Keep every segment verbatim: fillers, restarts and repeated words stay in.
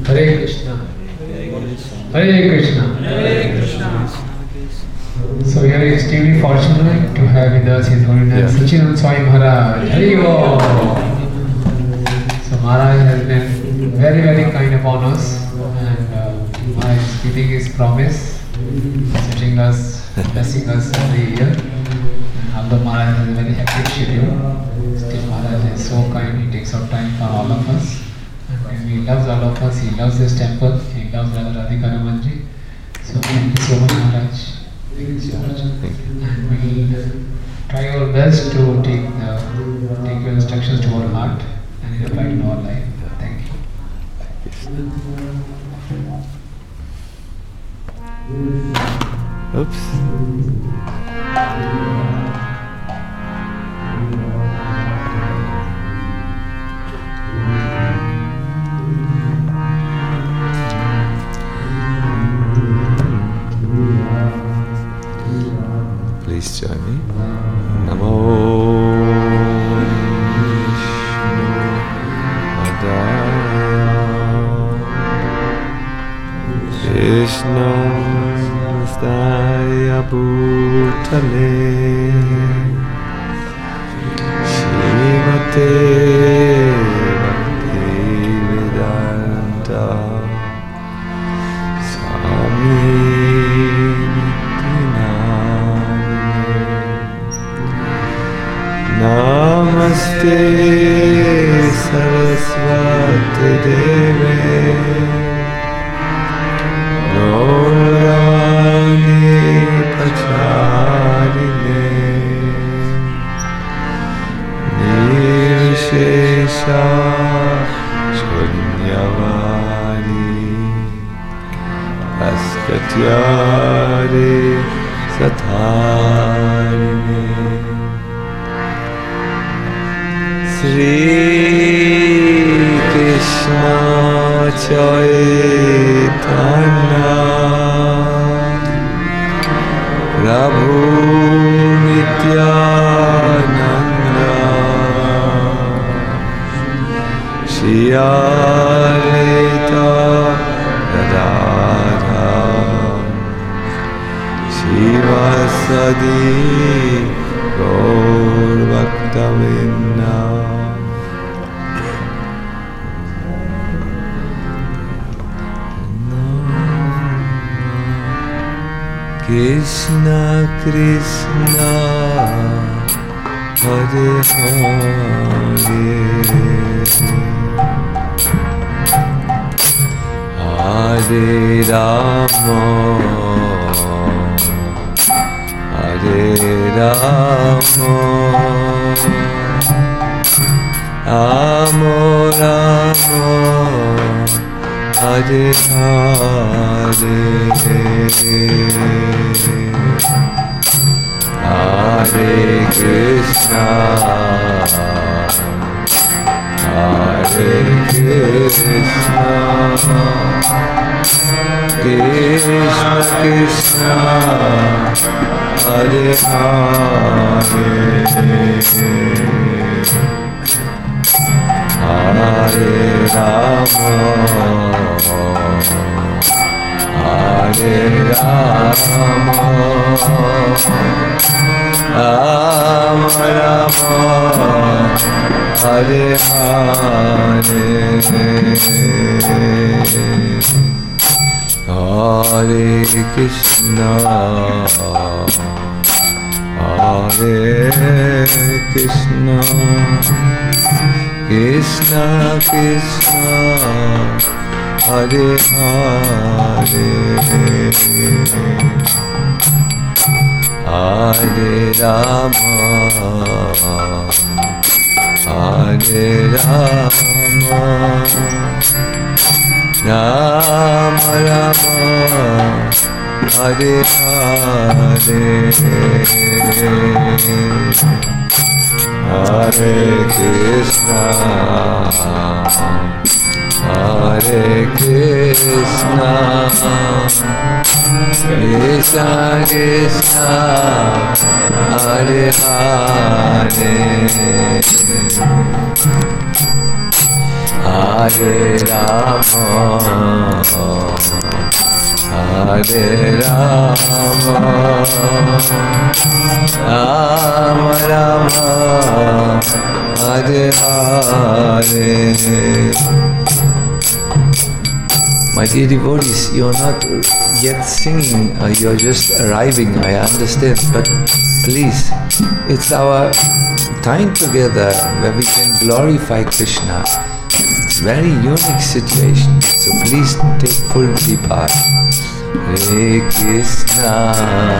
Hare Krishna. Hare Krishna. Hare Krishna. So we are extremely fortunate to have with us His Holiness yeah. Sachinand Swami Maharaj. Hare-o. So Maharaj has been very very kind upon us, and uh, Maharaj is keeping his promise, visiting us, blessing us every year. And although Maharaj has a very hectic schedule, still Maharaj is so kind. He takes out time for all of us. And he loves all of us. He loves this temple. He loves Radharika Ramanji. So thank you so much, Maharaj. Thank you so much. And we'll try our best to take the take your instructions to our heart and apply in our life. Thank you. Oops. Please join me. Namo Vishnu Staya Bhutale Shrimate Bhakti Vedanta Swami Namaste Saraswati Deve Gaurani Pacharine Nirvishesha Shunyavadi Askatyare Satharine Shri Krishna Chaitanya Prabhu Nityananda Shri Advaita Gadadhara Shivasadi Gaur Bhaktavinda Krishna Krishna Hare Hare Hare Rama Hare Rama Rama Rama Hare Hare Hare Krishna Hare Krishna Krishna Krishna Hare Hare Hare Rama Hare Rama Rama Rama Hare Hare Hare Krishna Hare Krishna Krishna Krishna Hare Hare Hare Rama Hare Rama Rama Rama Hare Hare Hare Krishna Hare Krishna Krishna Krishna Hare Hare Hare Rama, Hare Rama, Rama Rama, Hare Hare. My dear devotees, you're not yet singing, uh, you're just arriving, I understand, but please, it's our time together where we can glorify Krishna. It's a very unique situation, so please take full part. Hare Krishna,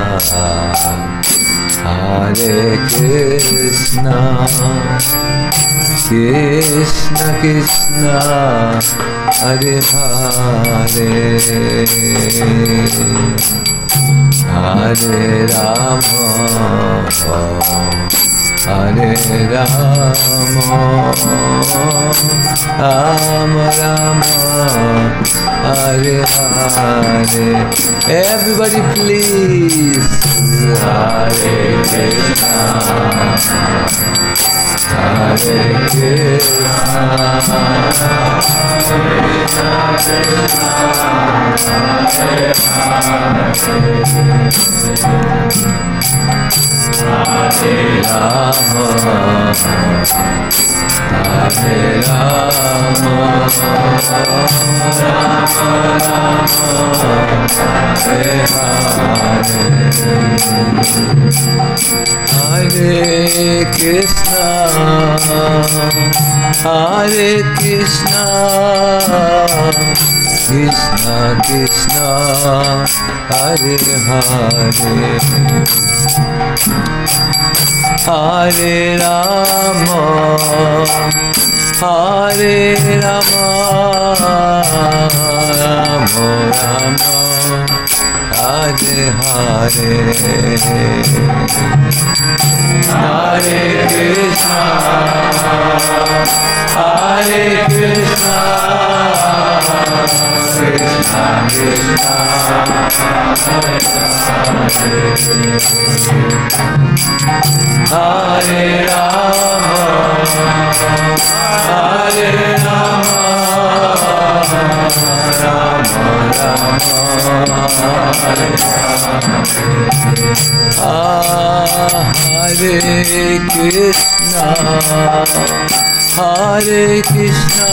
Hare Krishna, Krishna Krishna, Hare Hare, Hare Rama, Hare Rama, Rama Rama, Hare Hare. Everybody please. Hare Krishna, Hare Krishna, Krishna Krishna, Hare Hare, Hare Rama, Hare Rama, Rama Rama, Hare Hare, Hare Krishna, Hare Krishna, Krishna Krishna, Hare Hare, Hare Rama, Hare Rama, Rama Rama, Hare Hare, Hare Krishna, Hare Krishna, Krishna Krishna, Hare Rama, Hare Rama, Rama Rama, Hare Hare Krishna, Hare Krishna,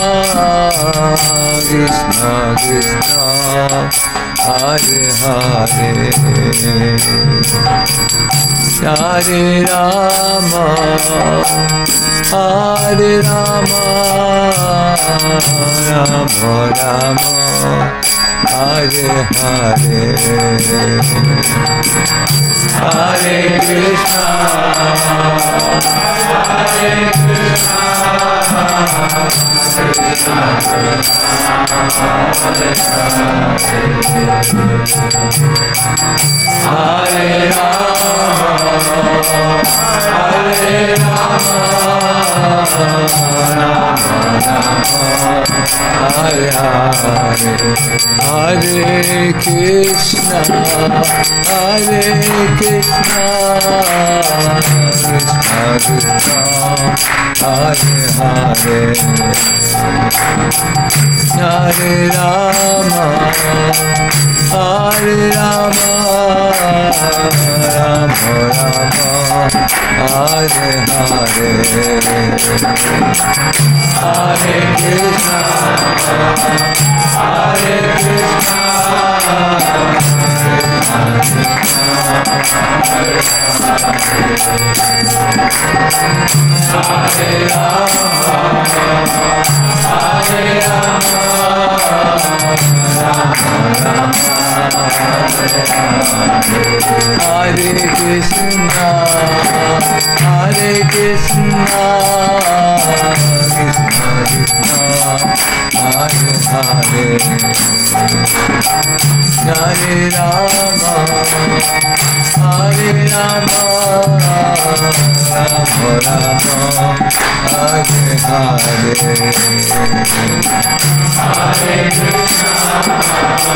Krishna Krishna, Hare Hare, Hare Rama, Hare Rama, Rama Rama, Hare Hare, Hare Krishna, Hare Krishna, Krishna Hare Rama, Hare Rama, Rama Rama, Hare Hare, Hare Krishna, Hare Krishna, Krishna Krishna, Hare Hare, Hare Rama, Hare Rama, Rama Rama, Hare Hare, Hare Krishna, Hare Krishna, Hare Rama, Hare Rama, Rama Rama, Hare Krishna, Hare Krishna, Krishna Krishna, Hare Hare, Hare Rama, Hare Rama, Rama Rama, Hare Hare, Hare Krishna,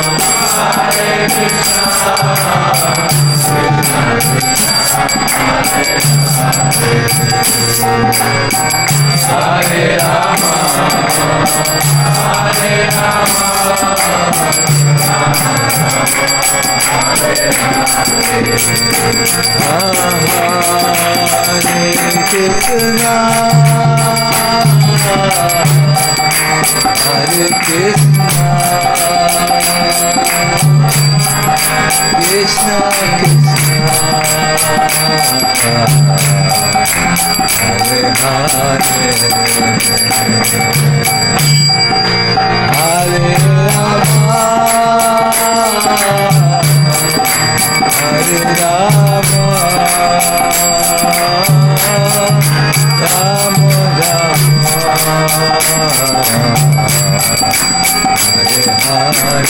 Hare Krishna, Krishna Krishna, Hare Rama, Hare Rama, Hare Krishna, Hare Krishna, Krishna Krishna, Hare Hare, Hare Rama, Hare Rama, Rama Rama, Hare Hare,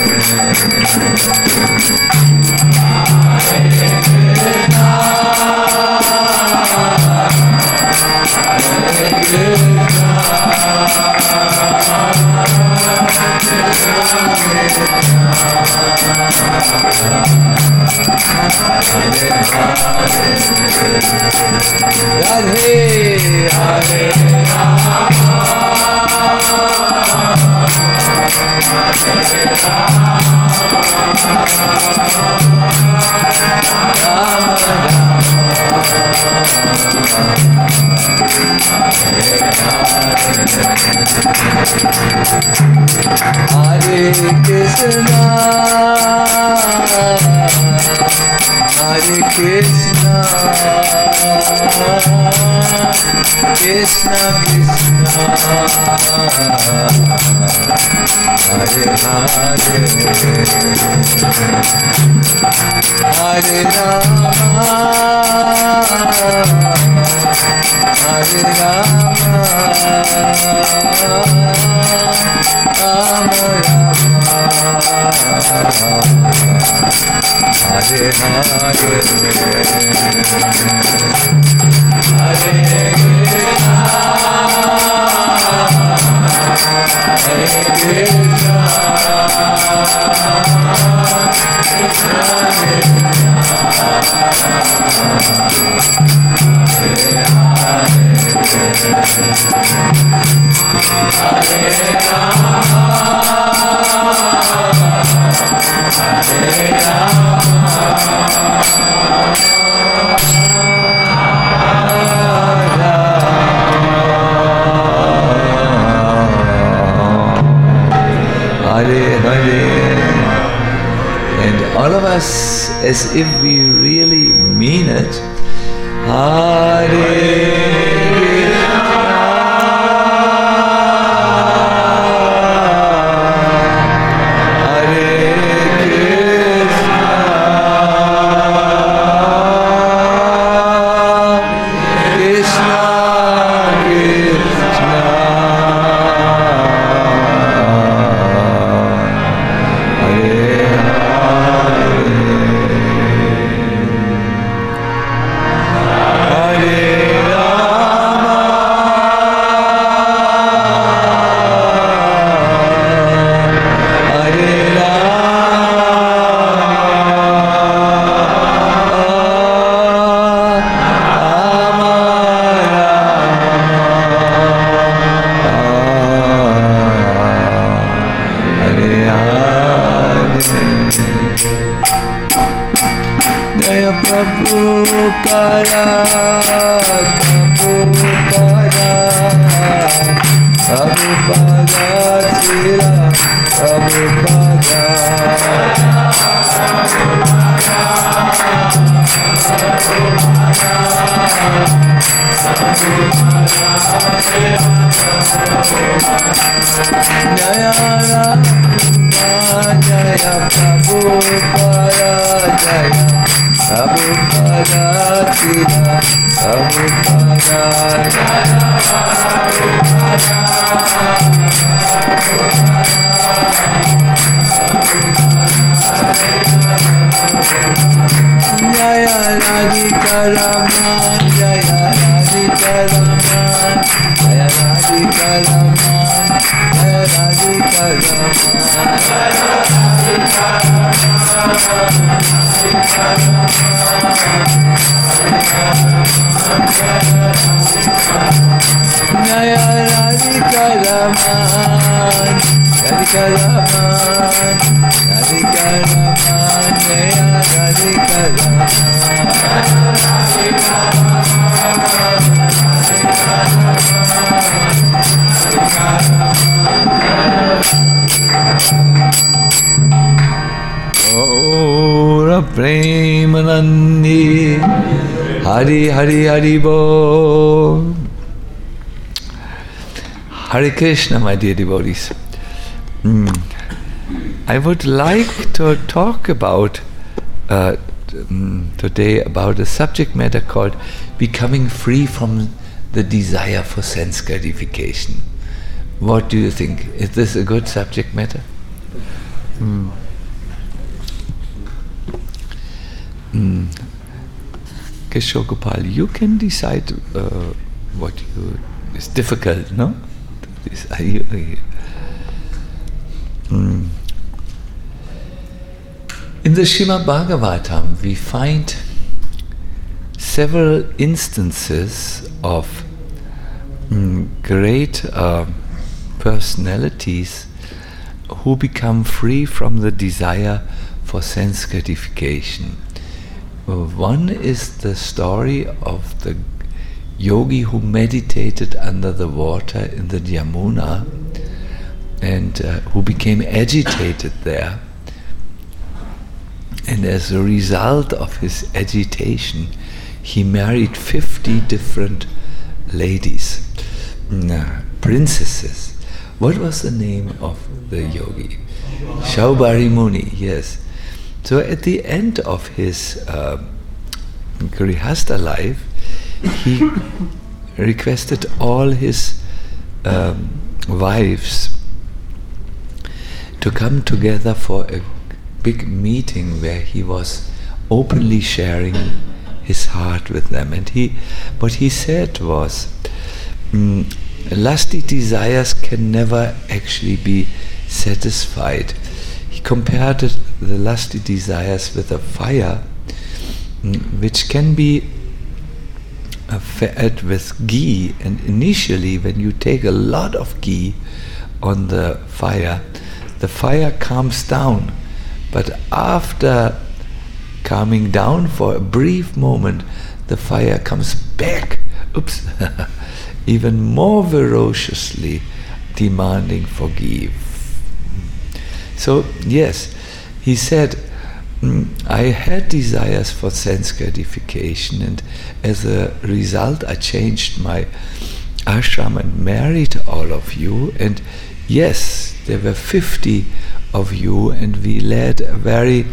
Radhe Hare Rama, Hare Krishna, Hare Krishna, Krishna Krishna, Hare Hare, Hare Rama, Hare Rama, Rama Rama, Hare Hare, Hare Krishna, Hare Krishna, Krishna Krishna, Hare Rama, Hare Hare, and all of us, as if we really mean it, Hare Jaya Jaya Radhika Raman, Radhika Raman, Radhika Raman, Jaya Radhika Raman. Ora Premanandi, Hari Hari Hari Bo. Hare Krishna, my dear devotees. Mm. I would like to talk about uh, um, today about a subject matter called becoming free from the desire for sense gratification. What do you think? Is this a good subject matter? Mm. Mm. Kishore Gopal, you can decide uh, what you... It's difficult, no? This, are you, are you, mm. In the Srimad Bhagavatam, we find several instances of mm, great uh, personalities who become free from the desire for sense gratification. One is the story of the yogi who meditated under the water in the Yamuna and uh, who became agitated there. And as a result of his agitation, he married fifty different ladies, uh, princesses. What was the name of the yogi? Shaubari Muni, yes. So at the end of his uh, Grihastha life, he requested all his um, wives to come together for a big meeting where he was openly sharing his heart with them. And he, what he said was, mm, lusty desires can never actually be satisfied. He compared it, the lusty desires with a fire, mm, which can be uh, fed with ghee. And initially, when you take a lot of ghee on the fire, the fire calms down. But after calming down for a brief moment, the fire comes back, oops, even more ferociously demanding for ghee. So, yes, he said, mm, I had desires for sense gratification, and as a result I changed my ashram and married all of you, and yes, there were fifty of you, and we led a very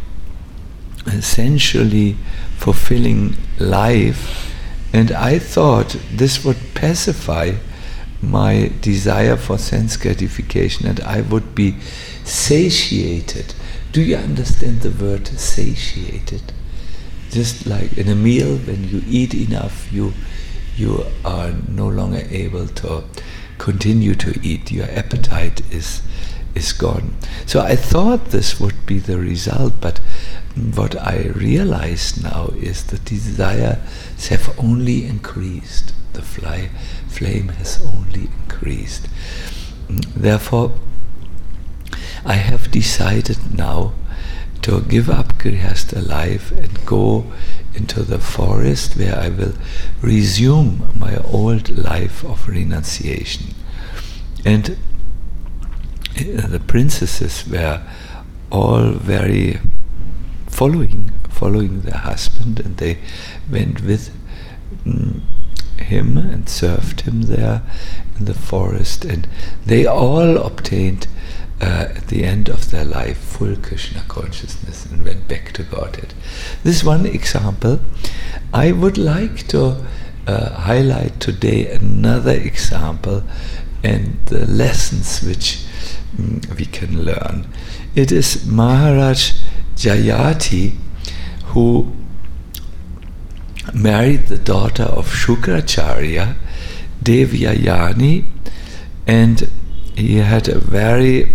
essentially fulfilling life, and I thought this would pacify my desire for sense gratification and I would be satiated. Do you understand the word satiated? Just like in a meal, when you eat enough, you you are no longer able to continue to eat. Your appetite is is gone. So I thought this would be the result, but what I realize now is the desires have only increased. The fly, flame has only increased. Therefore, I have decided now to give up Grihastha life and go into the forest where I will resume my old life of renunciation. And the princesses were all very following following their husband, and they went with mm, him and served him there in the forest, and they all obtained uh, at the end of their life full Krishna consciousness and went back to Godhead. This is one example. I would like to uh, highlight today another example and the lessons which mm, we can learn. It is Maharaj Jayati who married the daughter of Shukracharya, Devyayani, and he had a very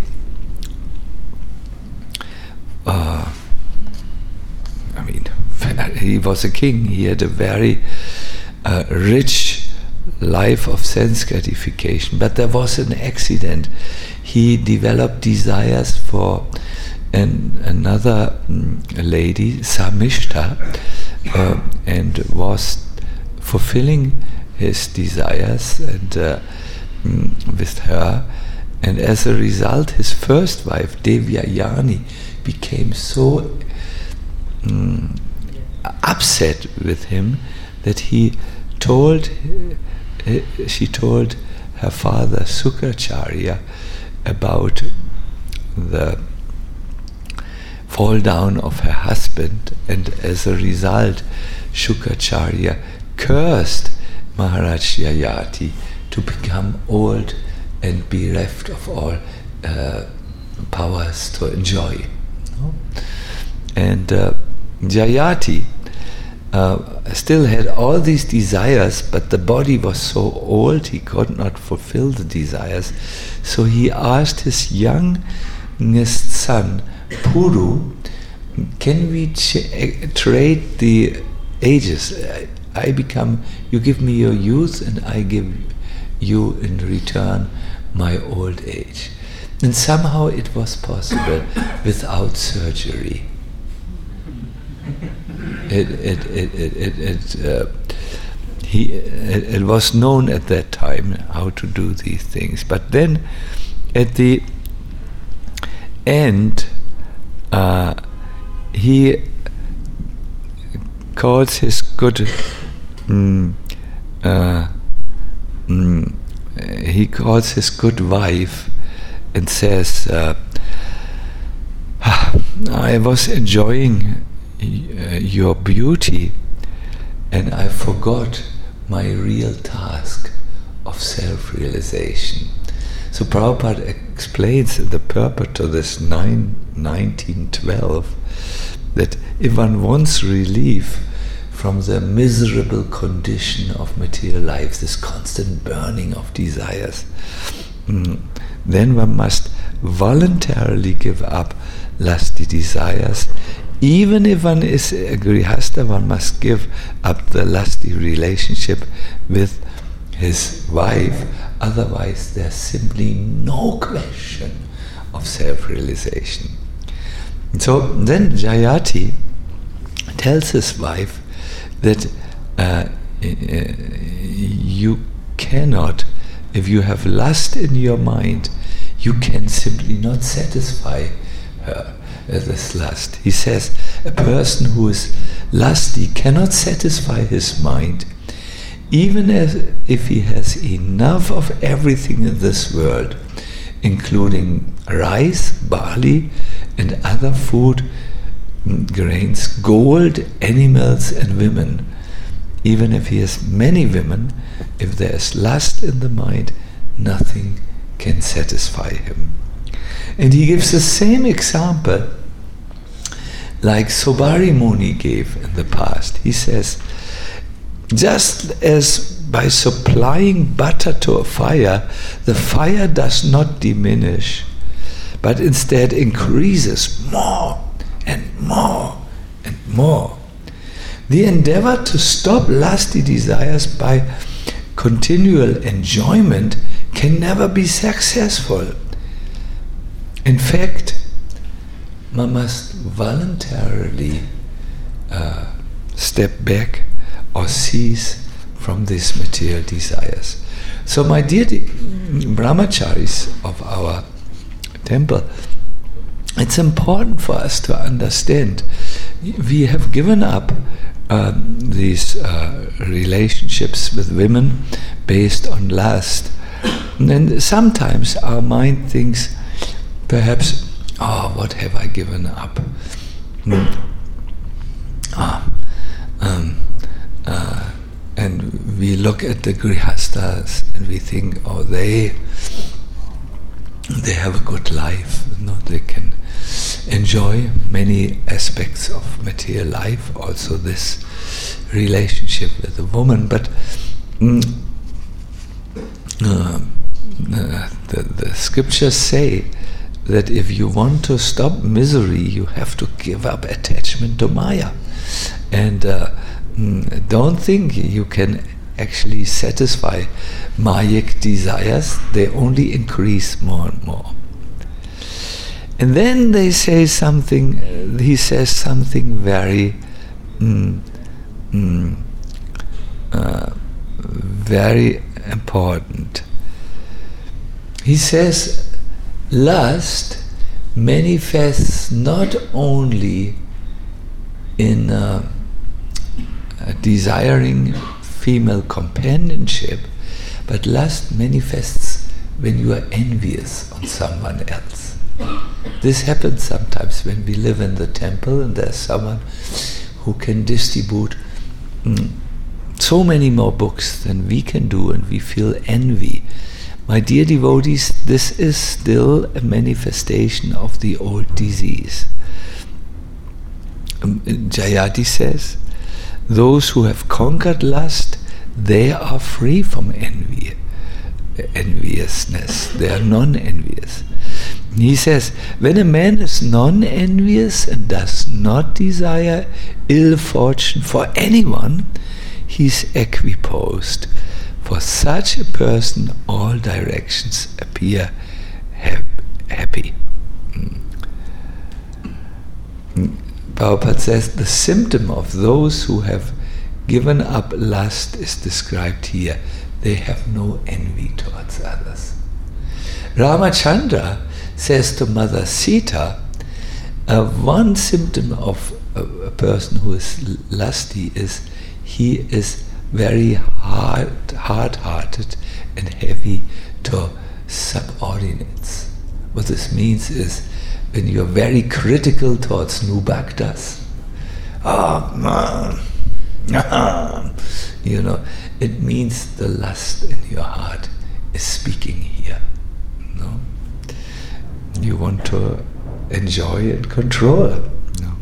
uh, I mean, he was a king. He had a very a rich life of sense gratification. But there was an accident. He developed desires for an, another mm, lady, Samishta, uh, and was fulfilling his desires and uh, mm, with her. And as a result, his first wife, Devyayani, became so mm, upset with him that he told, uh, she told her father, Sukracharya, about the fall down of her husband, and as a result, Shukracharya cursed Maharaj Yayati to become old and bereft of all uh, powers to enjoy. And uh, Jayati uh, still had all these desires, but the body was so old he could not fulfill the desires. So he asked his youngest son, Puru, can we ch- trade the ages? I become, you give me your youth and I give you in return my old age. And somehow it was possible without surgery. It, it, it, it, it, it, uh, he, it, it was known at that time how to do these things. But then at the end, uh, he calls his good mm, uh, mm, he calls his good wife and says, uh, I was enjoying uh, your beauty and I forgot my real task of self-realization. So Prabhupada explains the purport to this nine, nineteen twelve that if one wants relief from the miserable condition of material life, this constant burning of desires, mm, then one must voluntarily give up lusty desires. Even if one is a grihastha, one must give up the lusty relationship with his wife. Otherwise, there's simply no question of self-realization. So then Jayati tells his wife that uh, you cannot, if you have lust in your mind, you can simply not satisfy her, uh, this lust. He says, a person who is lusty cannot satisfy his mind, even as if he has enough of everything in this world, including rice, barley, and other food, grains, gold, animals, and women. Even if he has many women, if there is lust in the mind, nothing can satisfy him. And he gives the same example like Sobari Muni gave in the past. He says, just as by supplying butter to a fire, the fire does not diminish, but instead increases more and more and more. The endeavor to stop lusty desires by continual enjoyment can never be successful. In fact, one must voluntarily uh, step back or cease from these material desires. So my dear de- brahmacharis of our temple, it's important for us to understand we have given up um, these uh, relationships with women based on lust. And then sometimes our mind thinks, perhaps, oh, what have I given up? Mm. Ah, um, uh, and we look at the grihasthas and we think, oh, they they have a good life. You know, they can enjoy many aspects of material life, also this relationship with a woman. But mm, uh, uh, the, the scriptures say that if you want to stop misery, you have to give up attachment to Maya. And uh, mm, don't think you can actually satisfy Mayic desires. They only increase more and more. And then they say something, uh, he says something very, mm, mm, uh, very important. He says, lust manifests not only in uh, uh, desiring female companionship, but lust manifests when you are envious on someone else. This happens sometimes when we live in the temple and there's someone who can distribute mm, so many more books than we can do, and we feel envy. My dear devotees, this is still a manifestation of the old disease. Um, Jayati says, those who have conquered lust, they are free from envy, enviousness. They are non-envious. He says, when a man is non-envious and does not desire ill fortune for anyone, he is equiposed. For such a person, all directions appear ha- happy. Mm. Mm. Prabhupada says, the symptom of those who have given up lust is described here. They have no envy towards others. Ramachandra says to Mother Sita, uh, one symptom of a, a person who is lusty is he is very hard, hard-hearted and heavy to subordinates. What this means is when you're very critical towards new bhaktas, oh man, you know, it means the lust in your heart is speaking here. No? You want to enjoy and control. No?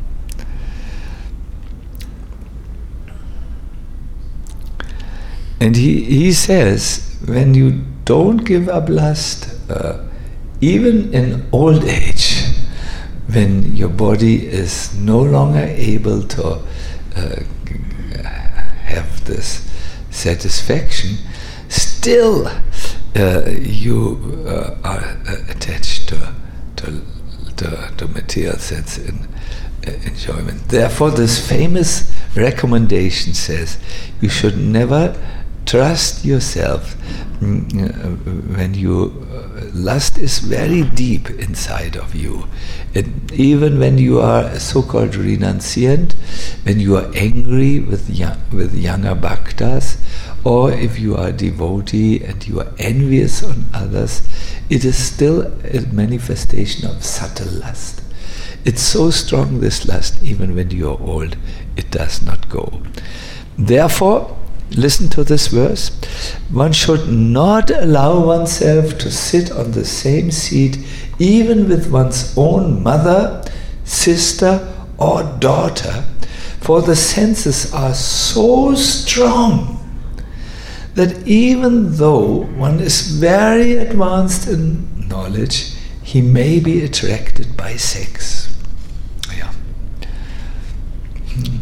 And he, he says, when you don't give up lust, uh, even in old age, when your body is no longer able to uh, have this satisfaction, still uh, you uh, are uh, attached to, to, to, to material sense and uh, enjoyment. Therefore, this famous recommendation says you should never trust yourself when you uh, lust is very deep inside of you. And even when you are so-called renunciant, when you are angry with young, with younger bhaktas, or if you are a devotee and you are envious on others, it is still a manifestation of subtle lust. It's so strong, this lust, even when you are old, it does not go. Therefore, listen to this verse. One should not allow oneself to sit on the same seat even with one's own mother, sister, or daughter, for the senses are so strong that even though one is very advanced in knowledge, he may be attracted by sex. Yeah. Hmm.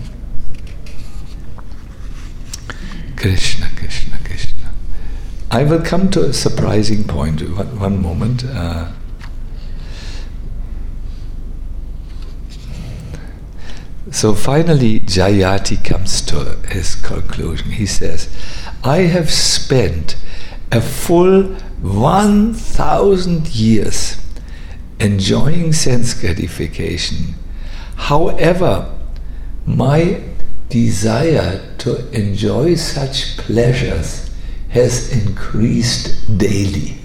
Krishna, Krishna, Krishna. I will come to a surprising point. One, one moment. Uh, so finally, Jayati comes to his conclusion. He says, I have spent a full one thousand years enjoying sense gratification. However, my desire to enjoy such pleasures has increased daily.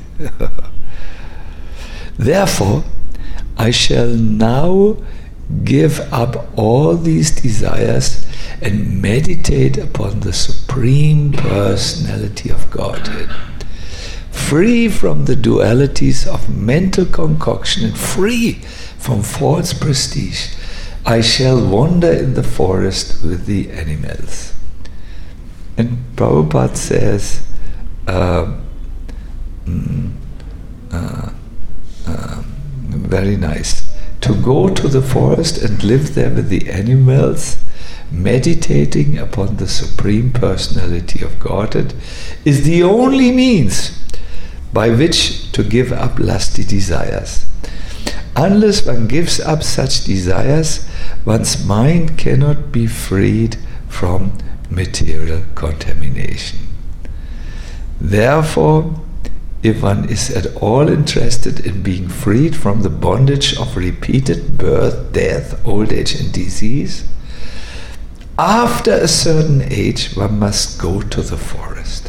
Therefore, I shall now give up all these desires and meditate upon the Supreme Personality of Godhead. Free from the dualities of mental concoction and free from false prestige, I shall wander in the forest with the animals. And Prabhupada says, uh, mm, uh, uh, very nice, to go to the forest and live there with the animals, meditating upon the Supreme Personality of Godhead, is the only means by which to give up lusty desires. Unless one gives up such desires, one's mind cannot be freed from material contamination. Therefore, if one is at all interested in being freed from the bondage of repeated birth, death, old age and disease, after a certain age one must go to the forest.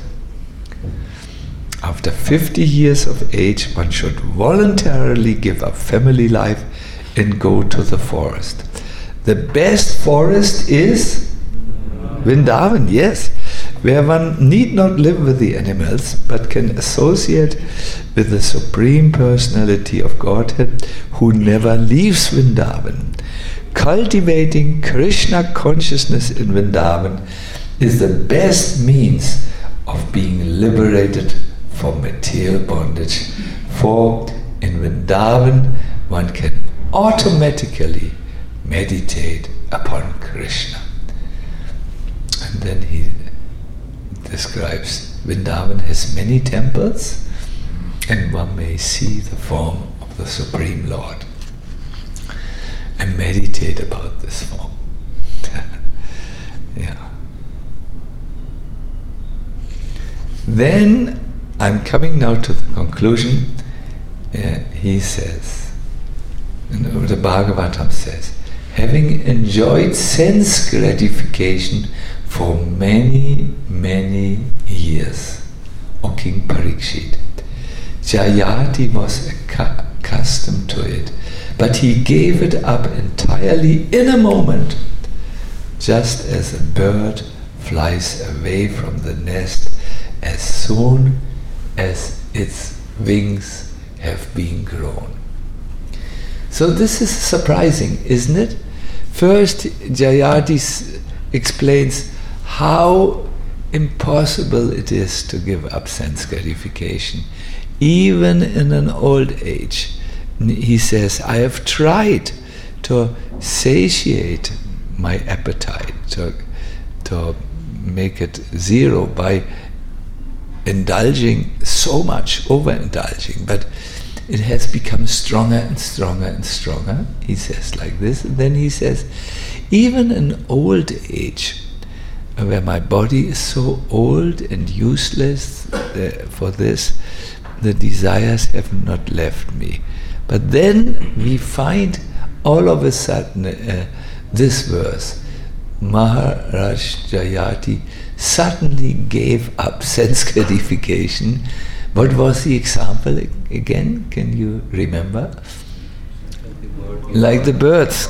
After fifty years of age, one should voluntarily give up family life and go to the forest. The best forest is Vrindavan, yes, where one need not live with the animals, but can associate with the Supreme Personality of Godhead, who never leaves Vrindavan. Cultivating Krishna consciousness in Vrindavan is the best means of being liberated from material bondage. For in Vrindavan one can automatically meditate upon Krishna. And then he describes Vrindavan has many temples, and one may see the form of the Supreme Lord and meditate about this form. Yeah. Then I'm coming now to the conclusion. Uh, he says, and the Bhagavatam says, having enjoyed sense gratification for many, many years, O King Parikshit, Jayati was accustomed to it, but he gave it up entirely in a moment, just as a bird flies away from the nest as soon as its wings have been grown. So this is surprising, isn't it? First, Jayati s- explains how impossible it is to give up sense gratification, even in an old age. He says, I have tried to satiate my appetite, to, to make it zero by indulging so much, overindulging, but it has become stronger and stronger and stronger. He says like this, and then he says, even in old age, where my body is so old and useless uh, for this, the desires have not left me. But then we find all of a sudden uh, this verse, Maharaj Jayati suddenly gave up sense gratification. What was the example again? Can you remember? Like the birds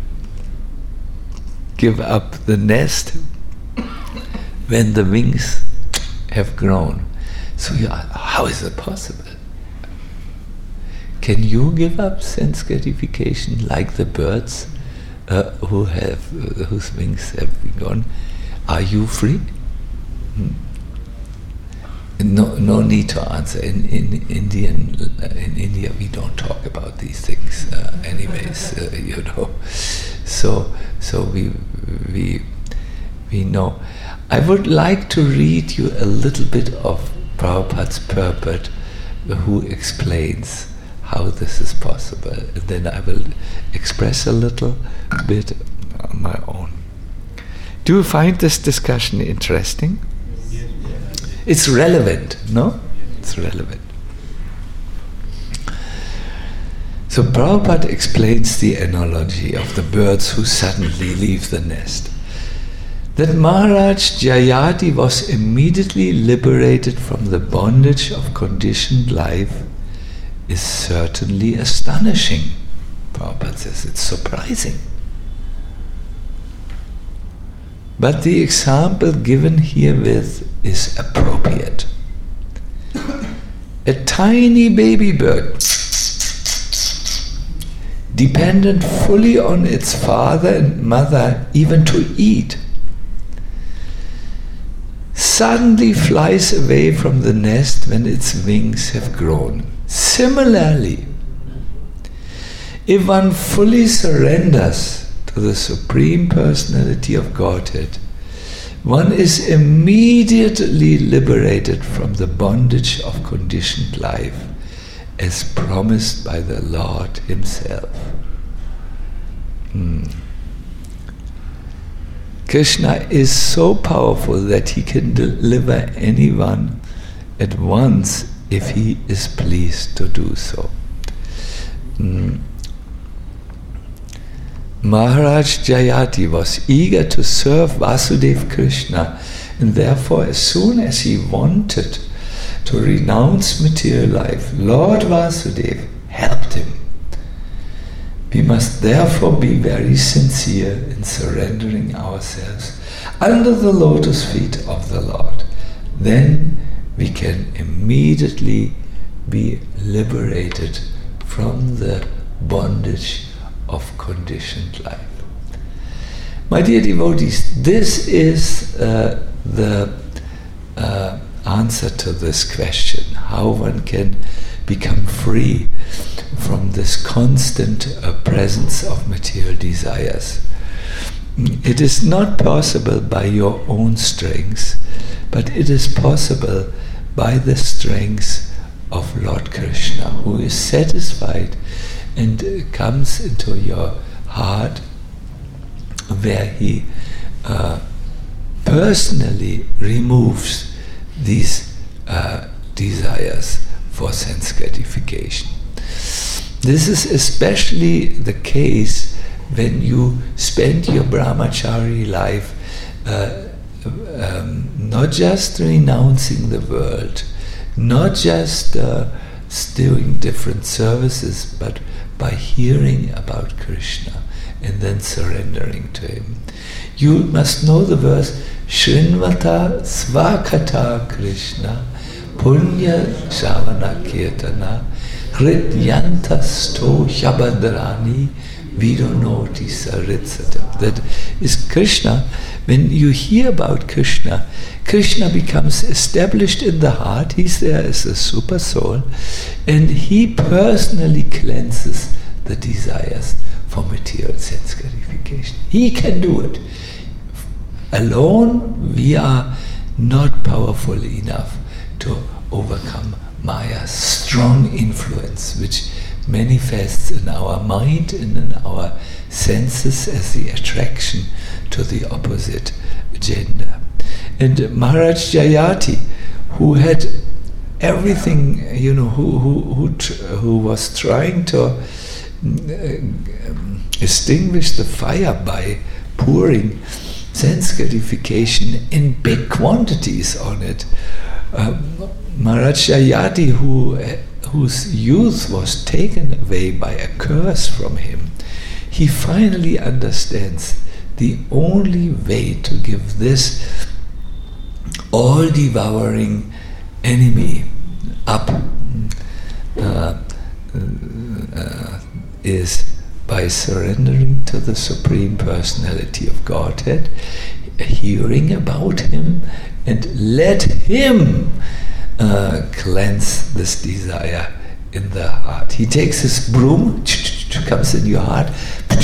give up the nest when the wings have grown. So yeah, how is it possible? Can you give up sense gratification like the birds uh, who have uh, whose wings have been gone? Are you free? Hmm. No, no need to answer. In in Indian in India, we don't talk about these things, uh, anyways. Uh, you know, so so we we we know. I would like to read you a little bit of Prabhupada's purport, who explains how this is possible. And then I will express a little bit on my own. Do you find this discussion interesting? It's relevant, no? It's relevant. So Prabhupada explains the analogy of the birds who suddenly leave the nest. That Maharaj Jayati was immediately liberated from the bondage of conditioned life is certainly astonishing. Prabhupada says it's surprising. But the example given herewith is appropriate. A tiny baby bird, dependent fully on its father and mother even to eat, suddenly flies away from the nest when its wings have grown. Similarly, If one fully surrenders to the Supreme Personality of Godhead, one is immediately liberated from the bondage of conditioned life, as promised by the Lord Himself. Hmm. Krishna is so powerful that He can deliver anyone at once if He is pleased to do so. Hmm. Maharaj Jayati was eager to serve Vasudeva Krishna, and therefore as soon as he wanted to renounce material life, Lord Vasudeva helped him. We must therefore be very sincere in surrendering ourselves under the lotus feet of the Lord. Then we can immediately be liberated from the bondage of conditioned life. My dear devotees, this is uh, the uh, answer to this question, how one can become free from this constant uh, presence of material desires. It is not possible by your own strength, but it is possible by the strength of Lord Krishna, who is satisfied and uh, comes into your heart, where He uh, personally removes these uh, desires for sense gratification. This is especially the case when you spend your brahmachari life uh, um, not just renouncing the world, not just uh, doing different services, but by hearing about Krishna and then surrendering to Him. You must know the verse, Shrinvata Svakata Krishna Punya Shavana Kirtana Hrityanta Sto Shabadrani Vidonoti Saritsata. That is Krishna. When you hear about Krishna, Krishna becomes established in the heart. He's there as a super soul, and He personally cleanses the desires for material sense gratification. He can do it. Alone, we are not powerful enough to overcome Maya's strong influence, which manifests in our mind and in our senses as the attraction to the opposite gender. And Maharaj Jayati, who had everything, you know, who who who, tr- who was trying to uh, um, extinguish the fire by pouring sense gratification in big quantities on it. Um, Maharaj Jayati, who uh, whose youth was taken away by a curse from him, he finally understands the only way to give this all-devouring enemy up uh, uh, is by surrendering to the Supreme Personality of Godhead, hearing about Him, and let Him uh, cleanse this desire in the heart. He takes his broom, comes in your heart,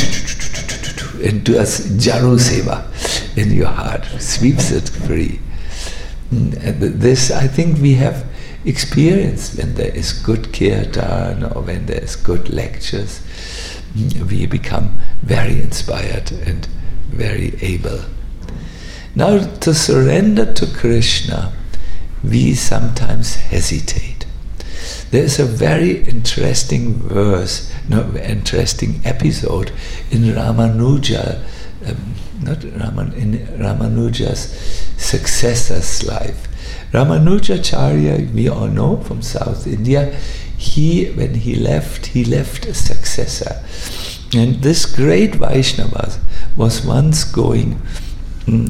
and does Jaru Seva in your heart, sweeps it free. And this, I think, we have experienced when there is good kirtan or when there is good lectures. We become very inspired and very able. Now, to surrender to Krishna, we sometimes hesitate. There is a very interesting verse, no, interesting episode in Ramanuja, um, not Raman, in Ramanuja's successor's life. Ramanujacharya, we all know from South India, he, when he left, he left a successor. And this great Vaishnava was once going mm,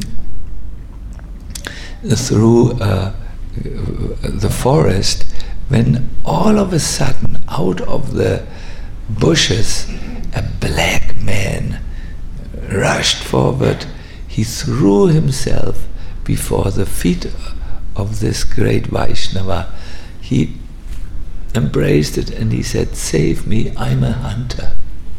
through uh, the forest, when all of a sudden, out of the bushes, a black man rushed forward. He threw himself before the feet of this great Vaishnava. He embraced it and he said, "Save me, I'm a hunter."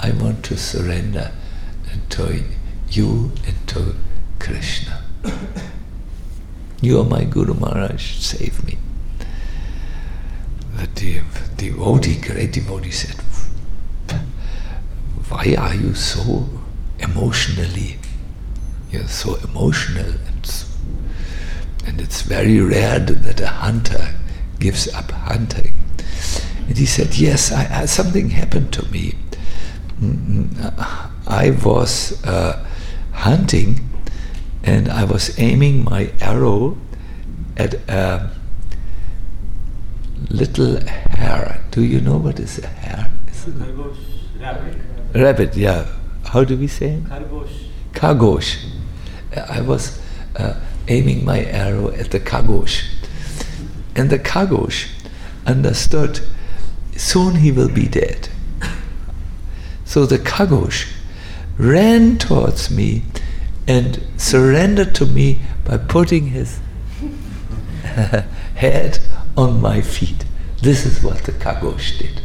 I want to surrender to you and to Krishna. You are my Guru Maharaj, save me. The de- devotee, great devotee said, why are you so emotionally, you're so emotional, and, and it's very rare that a hunter gives up hunting. And he said, yes, I, I, something happened to me. I was uh, hunting and I was aiming my arrow at a little hare. Do you know what is a hare? Is it a rabbit. Rabbit, yeah. How do we say it? Khargosh. Khargosh. I was uh, aiming my arrow at the Khargosh. And the Khargosh understood, soon he will be dead. So the Khargosh ran towards me and surrendered to me by putting his head on my feet. This is what the Khargosh did.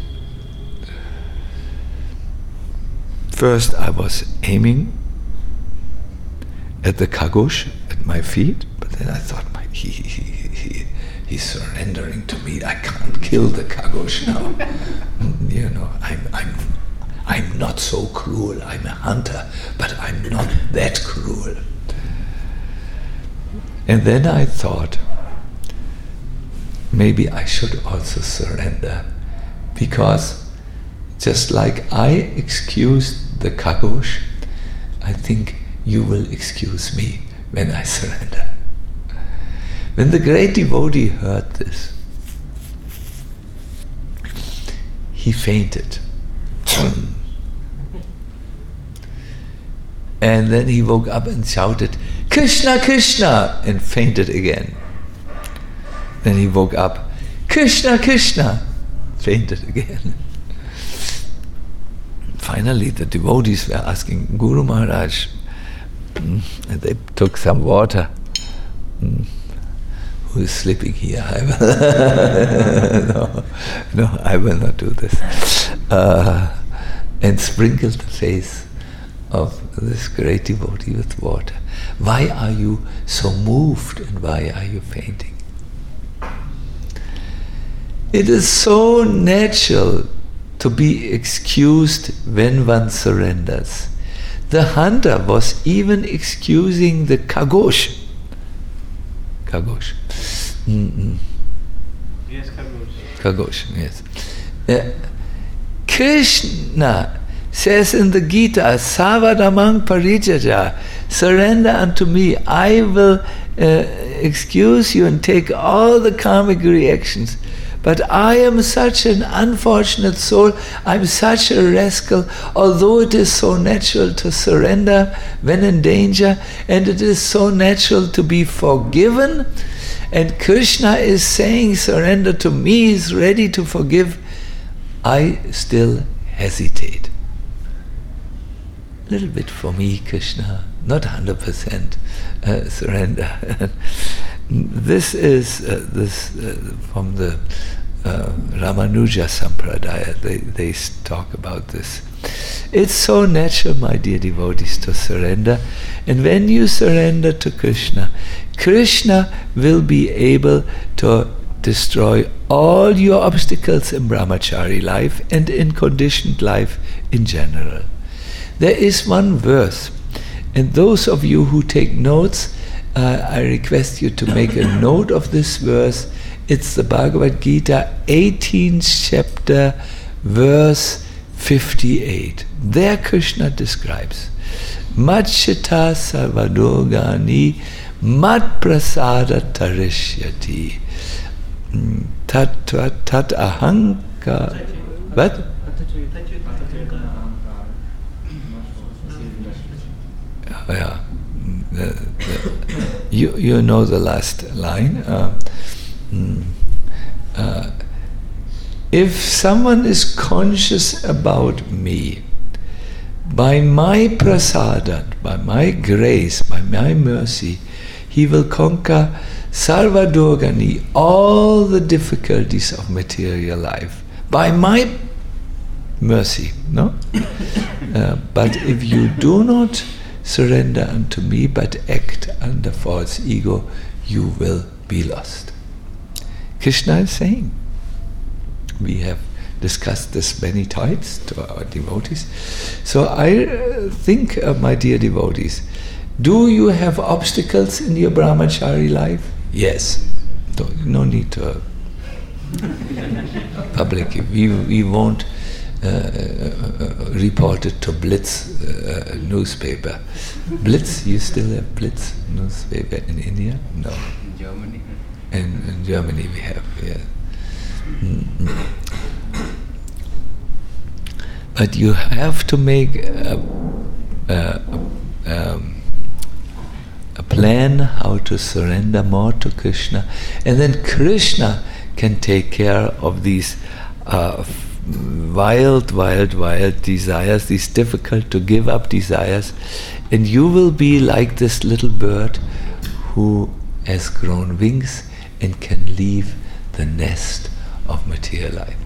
First I was aiming at the Khargosh at my feet, but then I thought, my, he, he, he, he's surrendering to me. I can't kill the Khargosh now. You know, I'm, I'm, I'm not so cruel. I'm a hunter, but I'm not that cruel. And then I thought, maybe I should also surrender, because just like I excused the Khargosh, I think you will excuse me when I surrender. When the great devotee heard this, he fainted. And then he woke up and shouted, Krishna, Krishna, and fainted again. Then he woke up, Krishna, Krishna, fainted again. Finally, the devotees were asking Guru Maharaj, mm, and they took some water. Mm, who is sleeping here? I will no, no, I will not do this. Uh, and sprinkled the face of this great devotee with water. Why are you so moved and why are you fainting? It is so natural to be excused when one surrenders. The hunter was even excusing the Khargosh. Khargosh. Mm-mm. Yes, Khargosh. Khargosh, yes. Uh, Krishna says in the Gita, Savadamang parijaja, surrender unto me, I will uh, excuse you and take all the karmic reactions. But I am such an unfortunate soul, I'm such a rascal, although it is so natural to surrender when in danger, and it is so natural to be forgiven, and Krishna is saying, surrender to me, he is ready to forgive, I still hesitate. A little bit for me, Krishna, not one hundred percent uh, surrender. This is uh, this uh, from the uh, Ramanuja Sampradaya. They they talk about this. It's so natural, my dear devotees, to surrender, and when you surrender to Krishna, Krishna will be able to destroy all your obstacles in brahmachari life and in conditioned life in general. There is one verse, and those of you who take notes, Uh, I request you to make a note of this verse. It's the Bhagavad Gita, eighteenth chapter, verse fifty-eight. There Krishna describes, Matchita sarvadogani mat prasada tarishyati tat tat tat ahanka. What? Oh, yeah. The, the, you you know the last line. Uh, mm, uh, if someone is conscious about me, by my prasada, by my grace, by my mercy, he will conquer sarvadogani, all the difficulties of material life. By my mercy, no? uh, but if you do not surrender unto me, but act under false ego, you will be lost. Krishna is saying, we have discussed this many times to our devotees. So I uh, think, uh, my dear devotees, do you have obstacles in your brahmachari life? Yes. So, no need to public. We, we won't uh, uh, report it to Blitz uh, newspaper. Blitz, you still have Blitz newspaper in India? No. In Germany. In, in Germany we have, yeah. Mm-hmm. But you have to make a, a, um, a plan how to surrender more to Krishna, and then Krishna can take care of these uh, wild, wild, wild desires, these difficult to give up desires, and you will be like this little bird who has grown wings and can leave the nest of material life.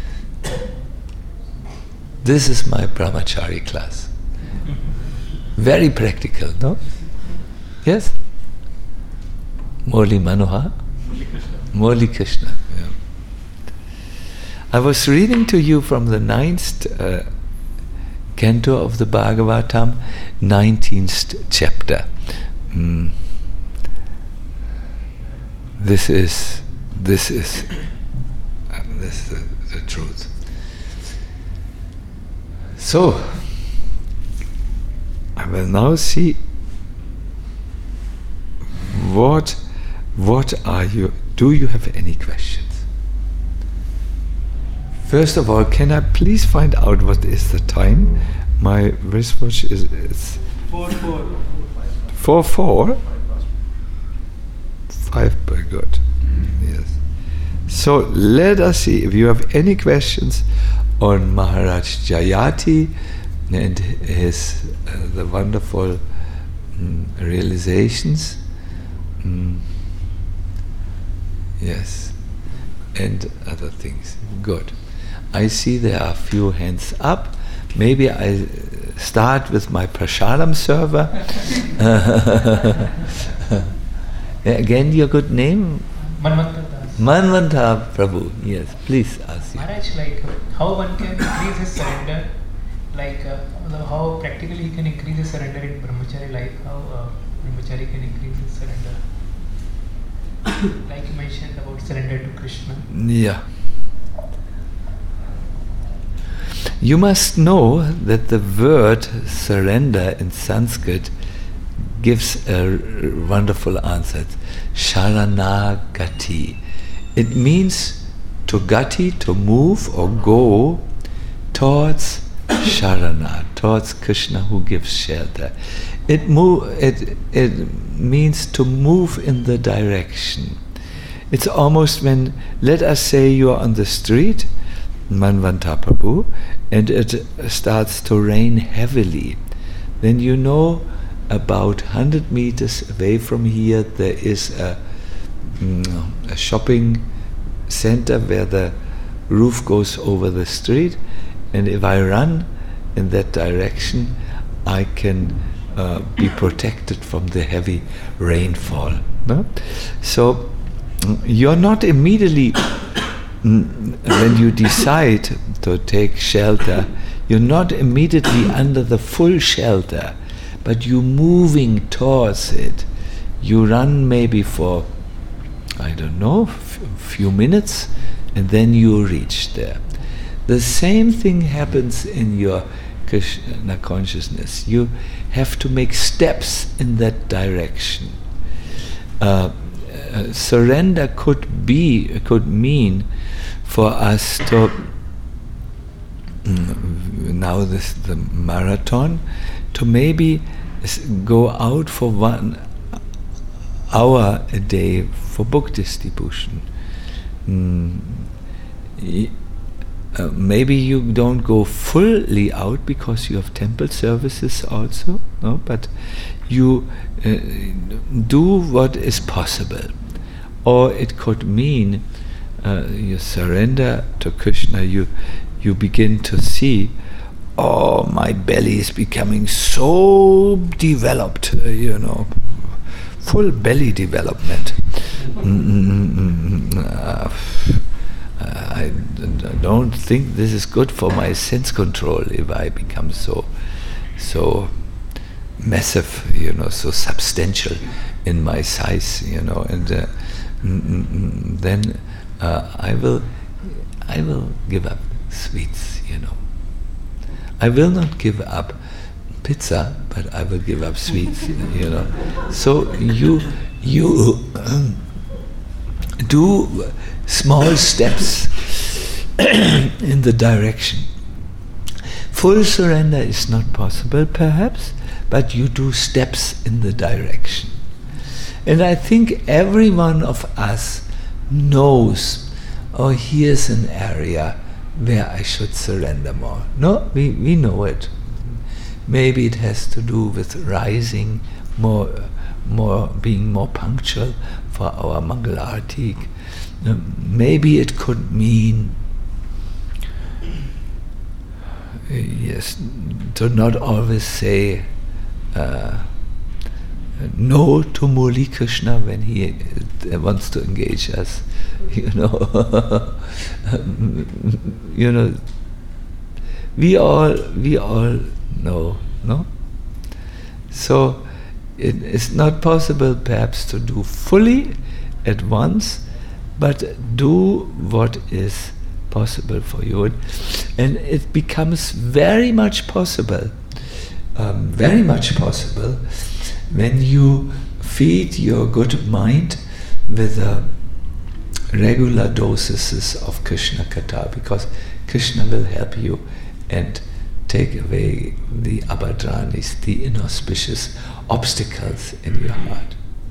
This is my brahmachari class. Very practical, no? Yes? Murli Manohar? Murli Krishna. Yeah. I was reading to you from the ninth uh, canto of the Bhagavatam, nineteenth chapter. Mm. This is this is uh, this is the, the truth. So I will now see what what are you do you have any questions? First of all, can I please find out what is the time? My wristwatch is it's Four, four. four four. Five, very good. Yes. So let us see if you have any questions on Maharaj Jayati and his uh, the wonderful mm, realizations. Mm. Yes, and other things. Good. I see there are a few hands up. Maybe I start with my Prasadam server. Again, your good name? Manvanta Das. Manvanta Prabhu. Yes, please ask you. Maharaj, like how one can increase his surrender, like uh, how practically he can increase his surrender in brahmachari life, how uh, brahmachari can increase his surrender. Like you mentioned about surrender to Krishna. Yeah. You must know that the word surrender in Sanskrit gives a wonderful answer. Sharanagati. It means to gati, to move or go towards Sharana, towards Krishna who gives shelter. It move. It it means to move in the direction. It's almost when, let us say, you are on the street, Manvanta Prabhu, and it starts to rain heavily. Then you know about one hundred meters away from here there is a, mm, a shopping center where the roof goes over the street, and if I run in that direction, I can uh, be protected from the heavy rainfall. No? So mm, you're not immediately mm, when you decide to take shelter, you're not immediately under the full shelter, but you're moving towards it. You run maybe for, I don't know, a f- few minutes, and then you reach there. The same thing happens in your Krishna consciousness. You have to make steps in that direction. Uh, uh, surrender could be, could mean for us to, mm, now this the marathon, to maybe go out for one hour a day for book distribution. Mm, uh, maybe you don't go fully out because you have temple services also, no? But you uh, do what is possible. Or it could mean uh, you surrender to Krishna, you you begin to see, oh, my belly is becoming so developed, uh, you know, full belly development. Mm-hmm. Uh, I d- don't think this is good for my sense control if I become so, so massive, you know, so substantial in my size, you know, and uh, mm-hmm. then uh, I will, I will give up sweets, you know. I will not give up pizza, but I will give up sweets, you know. So you you um, do small steps in the direction. Full surrender is not possible, perhaps, but you do steps in the direction. And I think every one of us knows, oh, here's an area where I should surrender more. No, we, we know it. Maybe it has to do with rising, more, more being more punctual for our Mangal Arati. Maybe it could mean, yes, to not always say uh, no to Murli Krishna when he uh, wants to engage us. You know, you know, we all we all know, no? So it is not possible perhaps to do fully at once, but do what is possible for you. And it becomes very much possible, um, very much possible, when you feed your good mind with a regular doses of Krishna Katha, because Krishna will help you and take away the abhadranis, the inauspicious obstacles in your heart.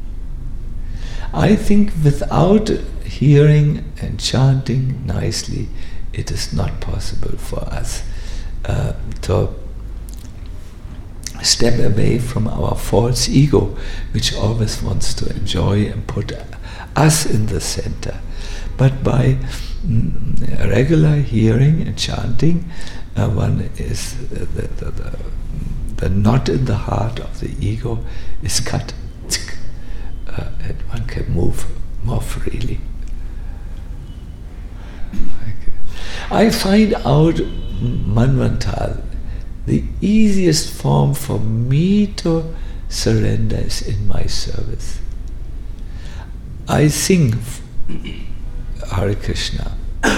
I think without hearing and chanting nicely, it is not possible for us uh, to step away from our false ego, which always wants to enjoy and put us in the center. But by mm, regular hearing and chanting, uh, one is uh, the, the, the, the knot in the heart of the ego is cut, uh, and one can move more freely. I find out Manvantal, the easiest form for me to surrender is in my service. I sing Hare Krishna,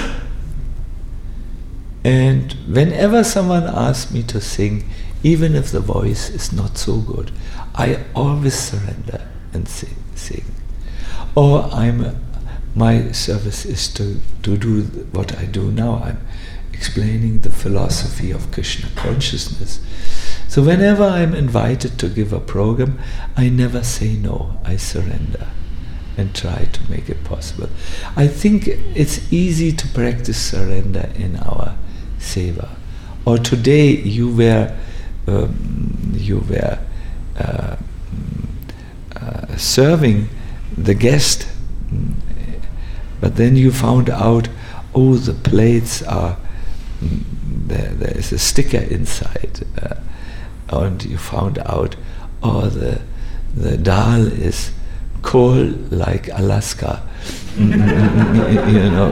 and whenever someone asks me to sing, even if the voice is not so good, I always surrender and sing. sing. Or I'm, my service is to, to do what I do now. I'm explaining the philosophy of Krishna consciousness. So whenever I'm invited to give a program, I never say no, I surrender and try to make it possible. I think it's easy to practice surrender in our seva. Or today you were um, you were uh, uh, serving the guest, but then you found out, oh, the plates are there. There is a sticker inside, uh, and you found out, oh, the the dal is cold like Alaska, you know,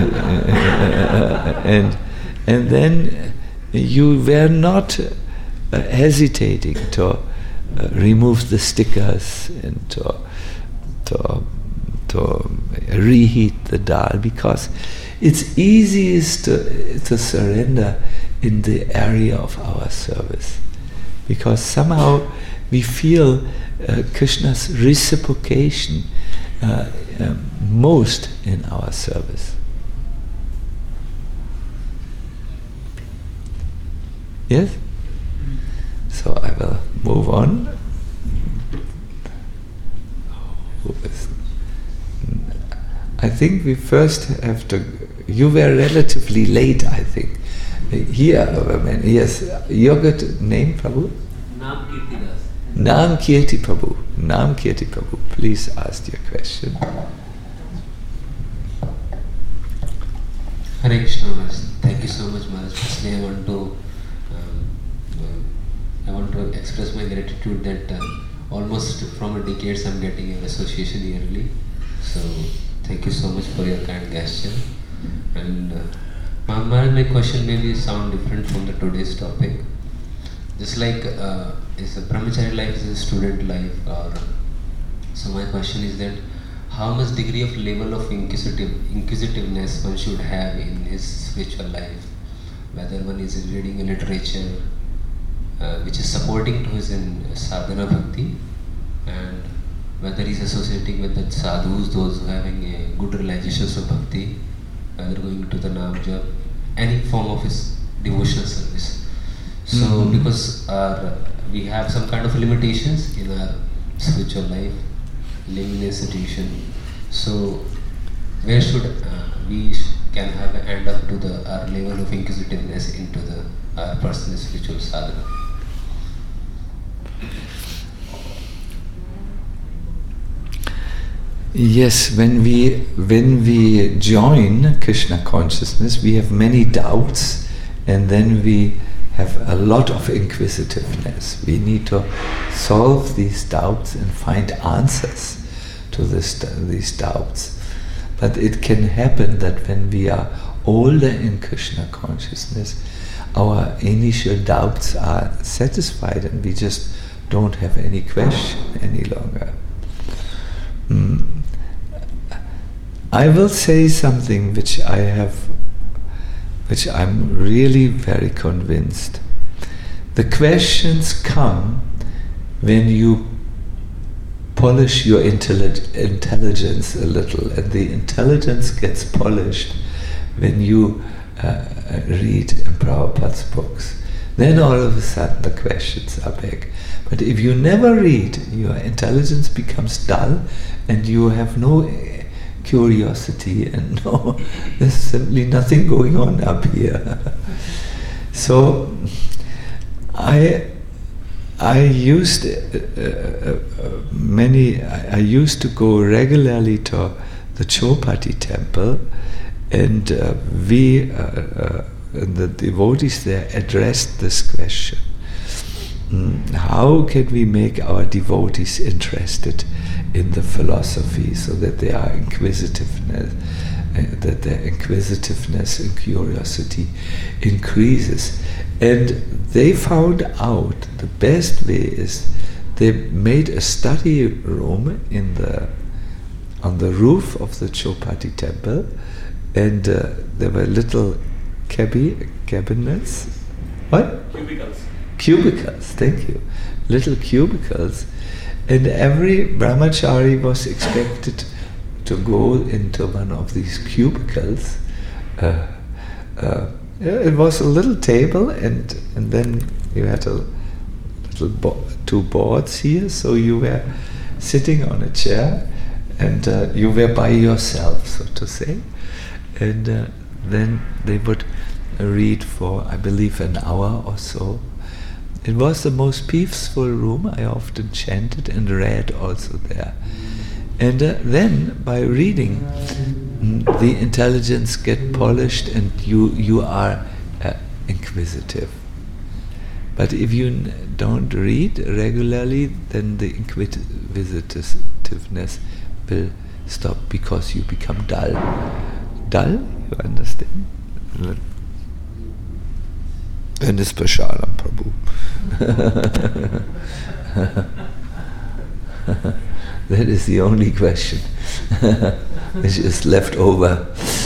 and and then you were not uh, hesitating to uh, remove the stickers and to to to reheat the dal, because it's easiest to, to surrender in the area of our service, because somehow we feel uh, Krishna's reciprocation uh, uh, most in our service. Yes? So I will move on. I think we first have to, you were relatively late, I think. Here, yes, your good name, Prabhu? Naam Kirti Das. Naam Kirti Prabhu. Naam Kirti Prabhu. Please ask your question. Hare Krishna Master. Thank you so much, Maharaj. Firstly, I want to um, uh, I want to express my gratitude that uh, almost from a decades I'm getting your association yearly. So thank you so much for your kind gesture. And uh, Maharaj, my question maybe sound different from the today's topic. Just like uh, is a brahmachari life is a student life, or so my question is that how much degree of level of inquisitive inquisitiveness one should have in his spiritual life, whether one is reading a literature uh, which is supporting to his in sadhana bhakti, and whether he's associating with the sadhus, those who are having a good realizations of bhakti, whether going to the nam jap, any form of his devotional service. So mm-hmm. because our, we have some kind of limitations in our spiritual life, living in a situation, so where should uh, we sh- can have an end up to the our level of inquisitiveness into the our personal spiritual sadhana? Yes, when we when we join Krishna consciousness, we have many doubts, and then we have a lot of inquisitiveness. We need to solve these doubts and find answers to this, these doubts. But it can happen that when we are older in Krishna consciousness, our initial doubts are satisfied and we just don't have any question any longer. Mm. I will say something which I have which I'm really very convinced. The questions come when you polish your intelli- intelligence a little, and the intelligence gets polished when you uh, read in Prabhupada's books. Then all of a sudden the questions are back. But if you never read, your intelligence becomes dull and you have no curiosity and no, there's simply nothing going on up here. So I I used uh, uh, uh, many I, I used to go regularly to the Chopati temple, and uh, we uh, uh, the devotees there addressed this question. Mm, how can we make our devotees interested in the philosophy so that they are inquisitiveness, uh, that their inquisitiveness and curiosity increases? And they found out the best way is they made a study room in the on the roof of the Chopati temple, and uh, there were little cabi- cabinets. What? Cubicles. Cubicles, thank you. Little cubicles. And every brahmachari was expected to go into one of these cubicles. Uh, uh, it was a little table, and, and then you had a little bo- two boards here, so you were sitting on a chair, and uh, you were by yourself, so to say. And uh, then they would read for, I believe, an hour or so. It was the most peaceful room. I often chanted and read also there. And uh, then, by reading, mm, the intelligence get polished and you, you are uh, inquisitive. But if you n- don't read regularly, then the inquisitiveness will stop because you become dull. Dull? You understand? And it's Pasharam Prabhu. That is the only question which is left over.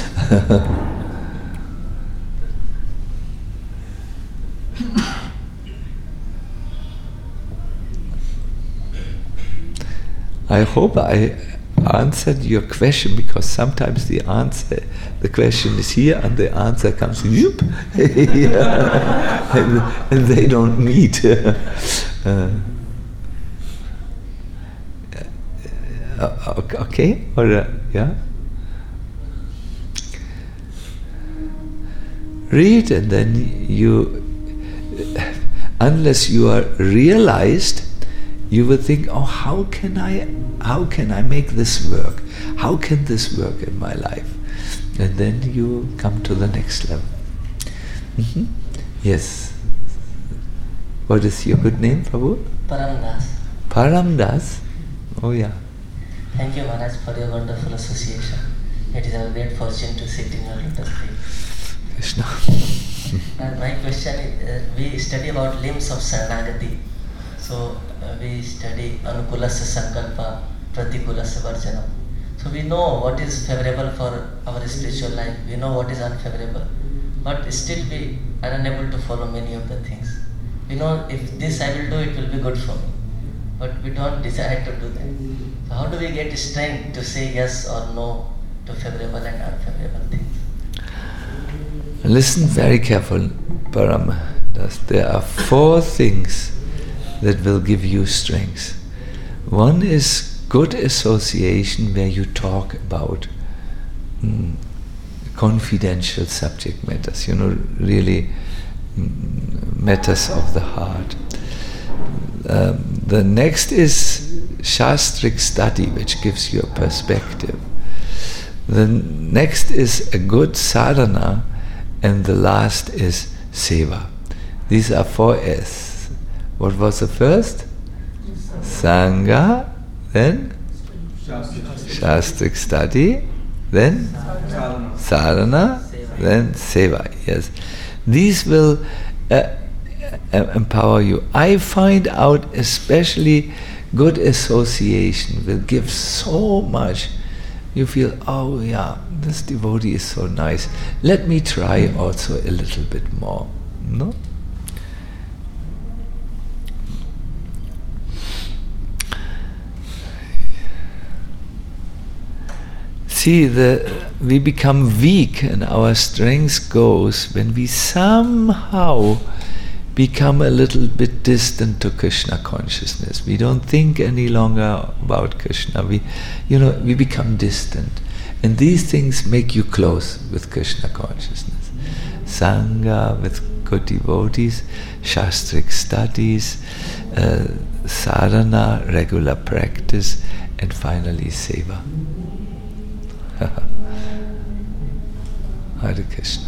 I hope I answered your question, because sometimes the answer, the question is here and the answer comes whoop, yeah. and, and they don't meet. uh, uh, okay, or uh, yeah. Read, and then you, unless you are realized, you will think, oh, how can I, how can I make this work? How can this work in my life? And then you come to the next level. Mm-hmm. Yes. What is your good name, Prabhu? Param Das. Param Das? Oh yeah. Thank you, Maharaj, for your wonderful association. It is a great fortune to sit in your lotus feet. Krishna. And my question is, uh, we study about limbs of Saranagati. So uh, we study Anukulasya Sankalpa, Pratikulasya Varjanam. So we know what is favorable for our spiritual life, we know what is unfavorable. But still we are unable to follow many of the things. We know if this I will do, it will be good for me. But we don't desire to do that. So how do we get strength to say yes or no to favorable and unfavorable things? Listen very carefully, Param Das. There are four things that will give you strength. One is good association where you talk about mm, confidential subject matters, you know, really mm, matters of the heart. Um, the next is shastric study, which gives you a perspective. The next is a good sadhana, and the last is seva. These are four S. What was the first? Sangha, then shastric study, then sadhana, then seva. Yes, these will uh, empower you. I find out especially good association will give so much. You feel, oh yeah, this devotee is so nice. Let me try also a little bit more. No? See, the, we become weak and our strength goes when we somehow become a little bit distant to Krishna consciousness. We don't think any longer about Krishna. We, you know, we become distant. And these things make you close with Krishna consciousness. Sangha, with good devotees, shastric studies, uh, sadhana, regular practice, and finally seva. Hare Krishna.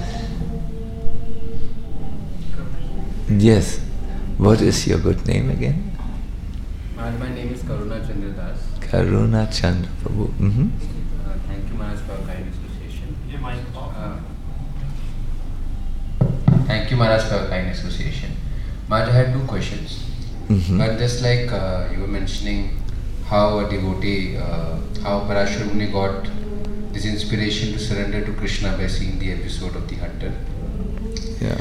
Yes. What is your good name again? Maharaj, my name is Karuna Chandra Das. Karuna Chandra Prabhu. Mm-hmm. Uh, thank you, Maharaj, for kind association. Yeah, my Uh, thank you, Maharaj, for kind association. Maharaj, I had two questions. Mm-hmm. But just like uh, you were mentioning how a devotee, uh, how Parashar Muni got this inspiration to surrender to Krishna by seeing the episode of The Hunter. Yeah.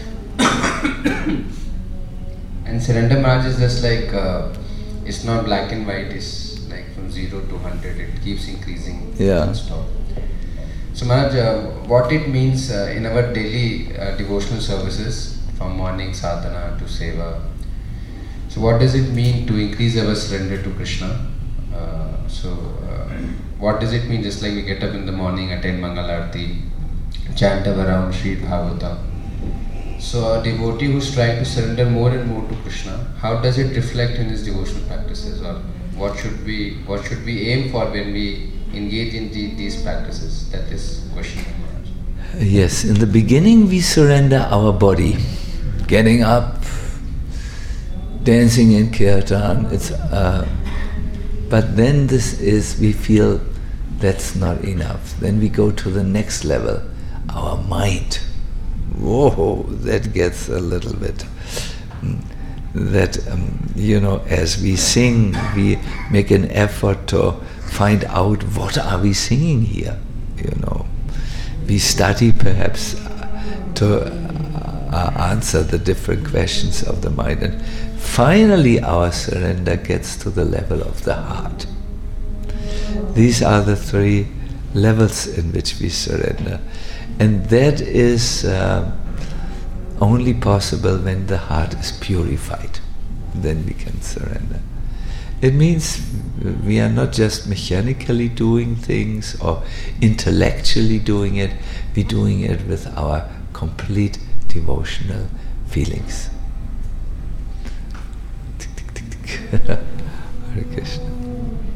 And surrender, Maharaj, is just like, uh, it's not black and white, it's like from zero to hundred, it keeps increasing. Yeah. Non-stop. So Maharaj, uh, what it means uh, in our daily uh, devotional services, from morning sadhana to seva, so what does it mean to increase our surrender to Krishna? Uh, so uh, what does it mean, just like we get up in the morning, attend Mangal Aarti, chant around Sri Bhagavata. So a devotee who's trying to surrender more and more to Krishna, how does it reflect in his devotional practices, or what should we what should we aim for when we engage in the, these practices? That is question number one. Yes, in the beginning we surrender our body, getting up, dancing in kirtan. It's, uh, but then this is, we feel that's not enough. Then we go to the next level, our mind. Whoa, that gets a little bit. That, um, you know, as we sing, we make an effort to find out what are we singing here, you know. We study perhaps to uh, answer the different questions of the mind. And finally our surrender gets to the level of the heart. These are the three levels in which we surrender. And that is uh, only possible when the heart is purified. Then we can surrender. It means we are not just mechanically doing things or intellectually doing it, we're doing it with our complete devotional feelings. Hare Krishna. And my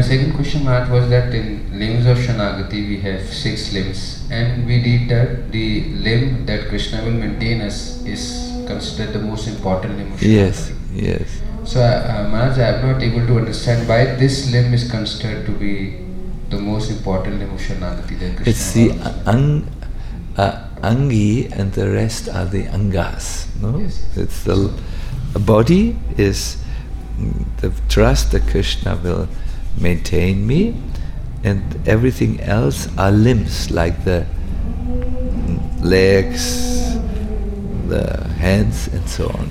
second question, Maharaj, was that in limbs of Shanagati we have six limbs, and we read that the limb that Krishna will maintain us is considered the most important limb of Shanagati. Yes, yes. So, uh, Maharaj, I am not able to understand why this limb is considered to be the most important limb of Shanagati that Krishna. It's the ang, uh, Angi, and the rest are the Angas. No, Yes. it's the body is the trust that Krishna will maintain me, and everything else are limbs, like the legs, the hands, and so on.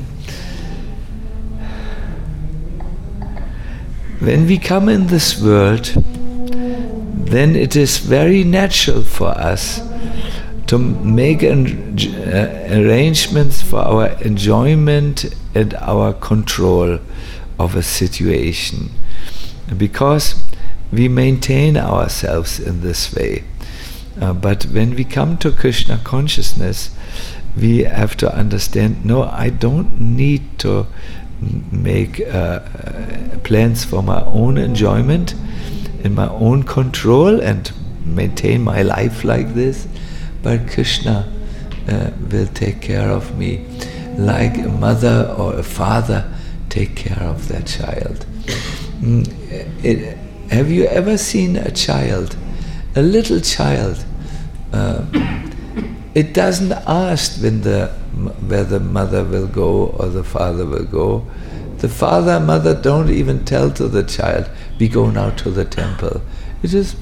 When we come in this world, then it is very natural for us to make an, uh, arrangements for our enjoyment and our control of a situation, because we maintain ourselves in this way. Uh, but when we come to Krishna consciousness, we have to understand, no, I don't need to m- make uh, uh, plans for my own enjoyment and my own control and maintain my life like this, but Krishna uh, will take care of me like a mother or a father take care of their child. Mm, it, have you ever seen a child, a little child? Uh, it doesn't ask when the where the mother will go or the father will go. The father and mother don't even tell to the child, we go now to the temple. It is,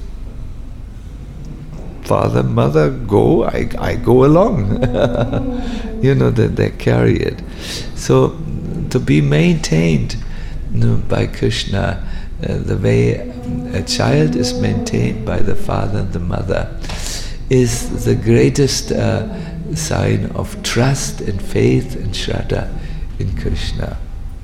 father, mother, go, I, I go along. You know, that they carry it. So, to be maintained, you know, by Krishna, uh, the way a child is maintained by the father and the mother, is the greatest uh, sign of trust and faith and shraddha in Krishna.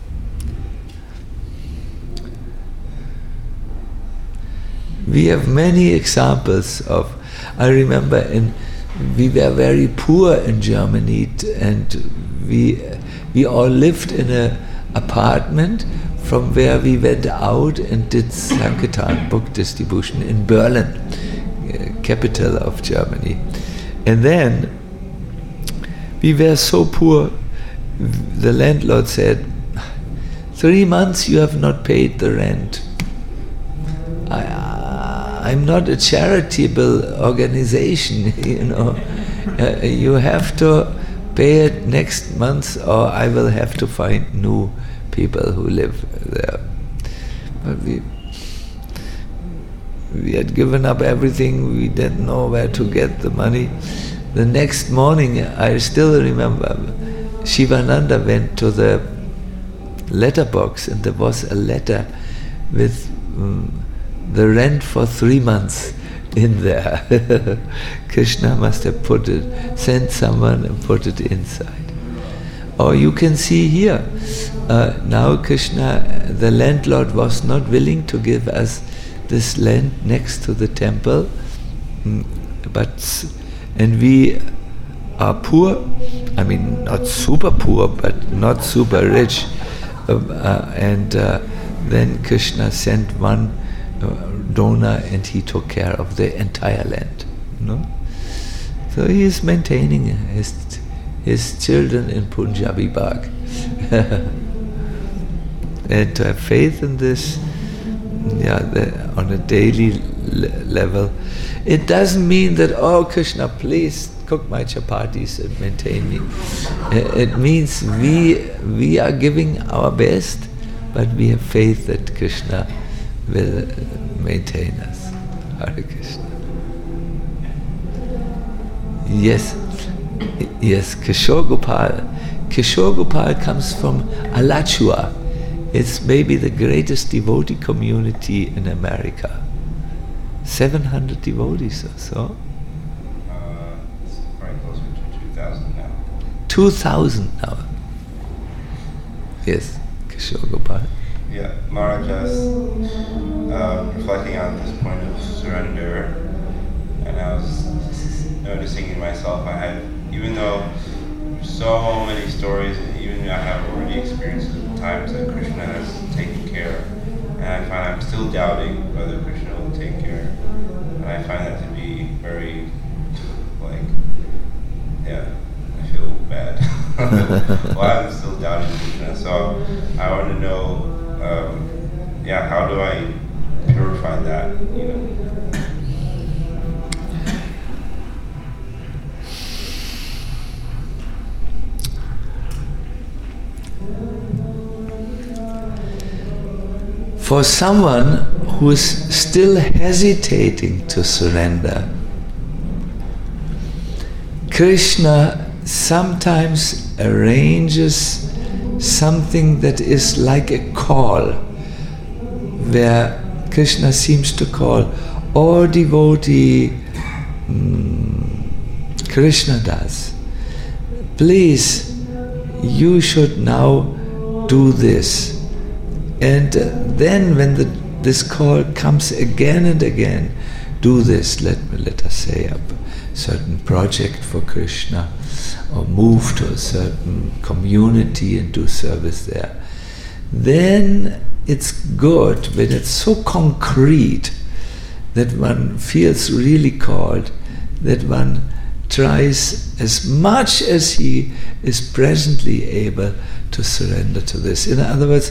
We have many examples of, I remember in, we were very poor in Germany, t- and we we all lived in an apartment from where we went out and did Sankirtan book distribution in Berlin, uh, capital of Germany. And then we were so poor, the landlord said, three months you have not paid the rent. I, I'm not a charitable organization, you know. Uh, you have to pay it next month, or I will have to find new people who live there. But we we had given up everything. We didn't know where to get the money. The next morning, I still remember, Shivananda went to the letterbox, and there was a letter with um, the rent for three months in there. Krishna must have put it, sent someone and put it inside. Or you can see here, uh, now Krishna, the landlord was not willing to give us this land next to the temple, but, and we are poor, I mean not super poor, but not super rich. Uh, uh, and uh, then Krishna sent one Uh, donor, and he took care of the entire land. No, so he is maintaining his his children in Punjabi Bagh. And to have faith in this, yeah, the, on a daily le- level, it doesn't mean that, oh Krishna, please cook my chapatis and maintain me. Uh, it means we we are giving our best, but we have faith that Krishna will maintain us. Hare Krishna. Yes, yes, Kishore Gopal. Kishore Gopal comes from Alachua. It's maybe the greatest devotee community in America. seven hundred devotees or so. Uh, it's probably closer to two thousand now. two thousand now. Yes, Kishore Gopal. Yeah, Maharaj, I was uh, reflecting on this point of surrender, and I was noticing in myself, I have, even though so many stories, even I have already experienced times that Krishna has taken care I find I'm still doubting whether Krishna will take care. And I find that to be very, like, yeah, I feel bad. Well, I'm still doubting Krishna. So I want to know, um, yeah, how do I purify that, you know? For someone who is still hesitating to surrender, Krishna sometimes arranges something that is like a call, where Krishna seems to call, "Oh devotee, mm, Krishna das, please, you should now do this." And uh, then when the, this call comes again and again, do this, let, let us say a certain project for Krishna, or move to a certain community and do service there. Then it's good when it's so concrete that one feels really called, that one tries as much as he is presently able to surrender to this. In other words,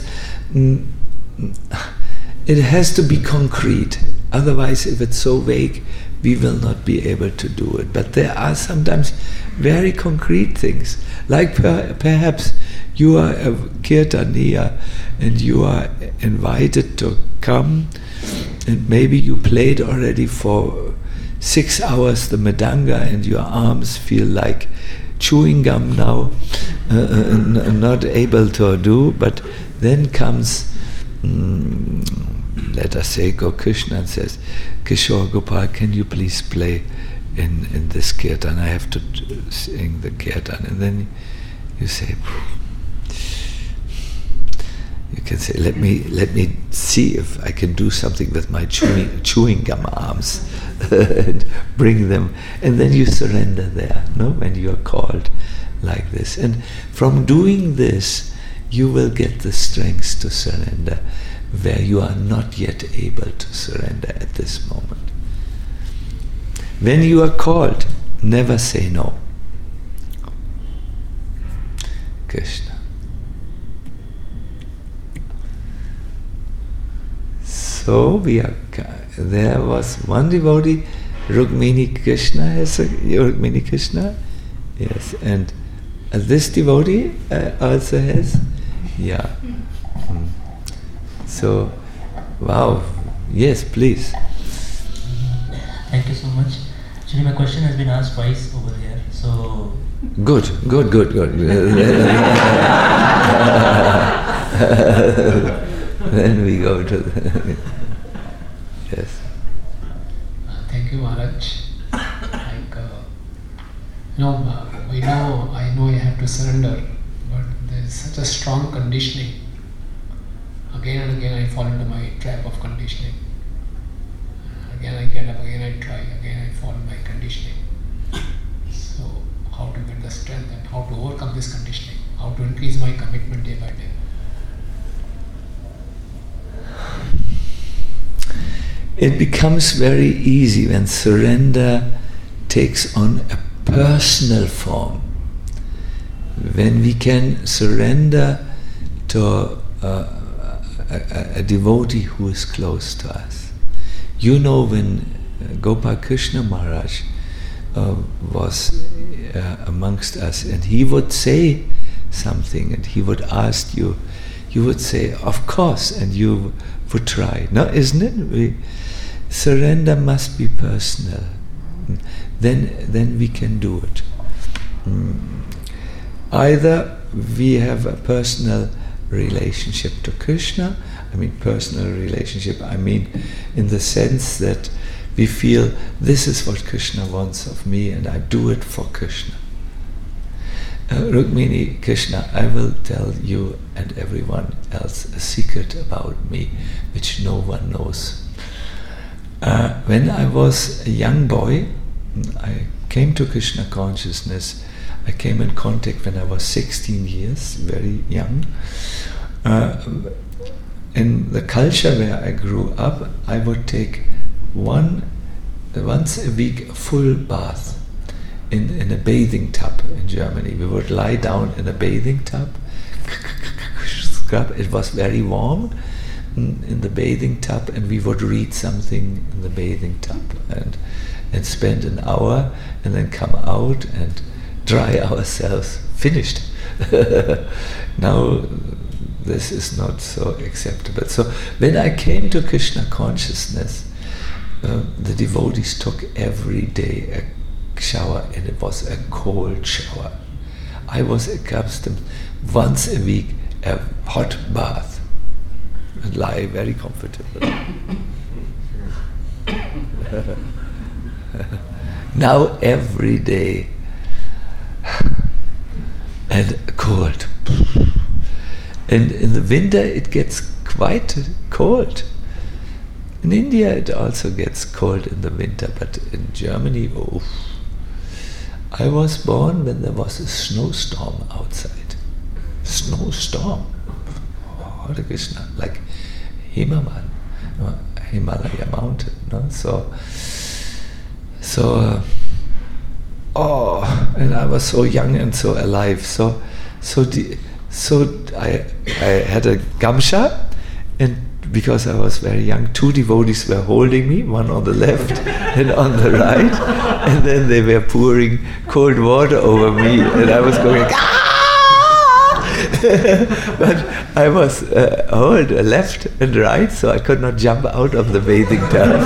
it has to be concrete. Otherwise, if it's so vague, we will not be able to do it. But there are sometimes very concrete things, like per, perhaps you are a kirtaniya and you are invited to come, and maybe you played already for six hours the mridanga and your arms feel like chewing gum now, uh, n- not able to do, but then comes, mm, let us say, Gokrishna and says, "Kishore Gopal, can you please play in, in this kirtan? I have to t- sing the kirtan." And then you say, you can say, let me let me see if I can do something with my chewing, chewing gum arms and bring them. And then you surrender there, no? When you are called like this. And from doing this, you will get the strength to surrender where you are not yet able to surrender at this moment. When you are called, never say no. Krishna. So we are. There was one devotee, Rukmini Krishna has a Rukmini Krishna, yes, and uh, this devotee uh, also has, yeah. Mm. So, wow, yes, please. Thank you so much. Actually, my question has been asked twice over here, so. Good, good, good, good. Then we go to the yes. Uh, thank you, Maharaj. Like, uh, you know, uh, we know, I know I have to surrender, but there is such a strong conditioning. Again and again I fall into my trap of conditioning. Again I get up, again I try, again I fall in my conditioning. So, how to get the strength and how to overcome this conditioning? How to increase my commitment day by day? It becomes very easy when surrender takes on a personal form. When we can surrender to a, a, a devotee who is close to us. You know, when Gopal Krishna Maharaj uh, was uh, amongst us and he would say something and he would ask you, you would say, "Of course," and you would try. No, isn't it? We, surrender must be personal. Then, then we can do it. Mm. Either we have a personal relationship to Krishna. I mean, personal relationship, I mean, in the sense that we feel this is what Krishna wants of me and I do it for Krishna. Uh, Rukmini Krishna, I will tell you and everyone else a secret about me which no one knows. Uh, when I was a young boy, I came to Krishna consciousness. I came in contact when I was sixteen years, very young. Uh, in the culture where I grew up, I would take one once a week a full bath in, in a bathing tub in Germany. We would lie down in a bathing tub, scrub. It was very warm in, in the bathing tub, and we would read something in the bathing tub and and spend an hour and then come out and dry ourselves. Finished. Now this is not so acceptable. So when I came to Krishna consciousness, uh, the devotees took every day a shower, and it was a cold shower. I was accustomed once a week a hot bath and lie very comfortable. Now every day and cold. And in the winter it gets quite cold. In India it also gets cold in the winter, but in Germany, oh. I was born when there was a snowstorm outside. Snowstorm. Oh, Hare Krishna, like Himavan, no, Himalaya mountain. No? So, so, uh, oh, and I was so young and so alive. So, so, the, so I, I had a gamsha, and because I was very young, two devotees were holding me, one on the left and on the right, and then they were pouring cold water over me, and I was going, ah! But I was uh, hold left and right, so I could not jump out of the bathing tub.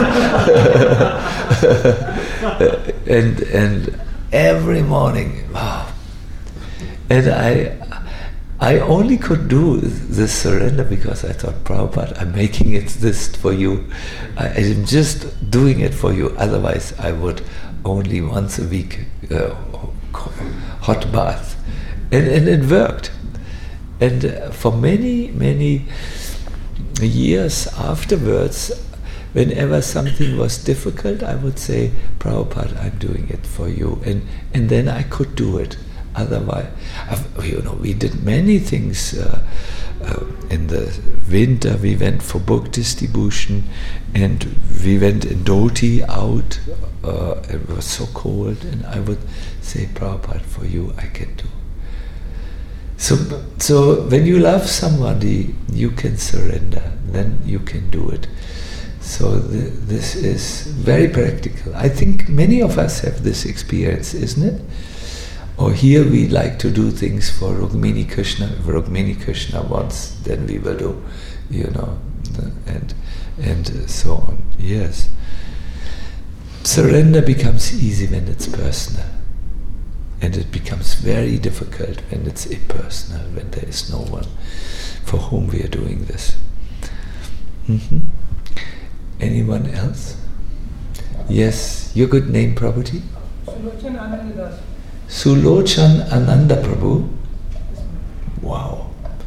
and and every morning, wow. And I I only could do this surrender because I thought, Prabhupada, I'm making it this for you. I, I'm just doing it for you. Otherwise, I would only once a week uh, hot bath. And, and it worked. And uh, for many, many years afterwards, whenever something was difficult, I would say, Prabhupada, I'm doing it for you. And, and then I could do it. Otherwise, you know, we did many things. Uh, uh, in the winter, we went for book distribution, and we went in Dhoti out. Uh, it was so cold, and I would say, Prabhupada, for you, I can do. So, so when you love somebody, you can surrender. Then you can do it. So th- this is very practical. I think many of us have this experience, isn't it? Or here we like to do things for Rukmini Krishna. If Rukmini Krishna wants, then we will do, you know, and and so on. Yes. Surrender becomes easy when it's personal, and it becomes very difficult when it's impersonal, when there is no one for whom we are doing this. Mm-hmm. Anyone else? Yes. Your good name, Prabhuji? Sulochan Ananda Prabhu. Wow.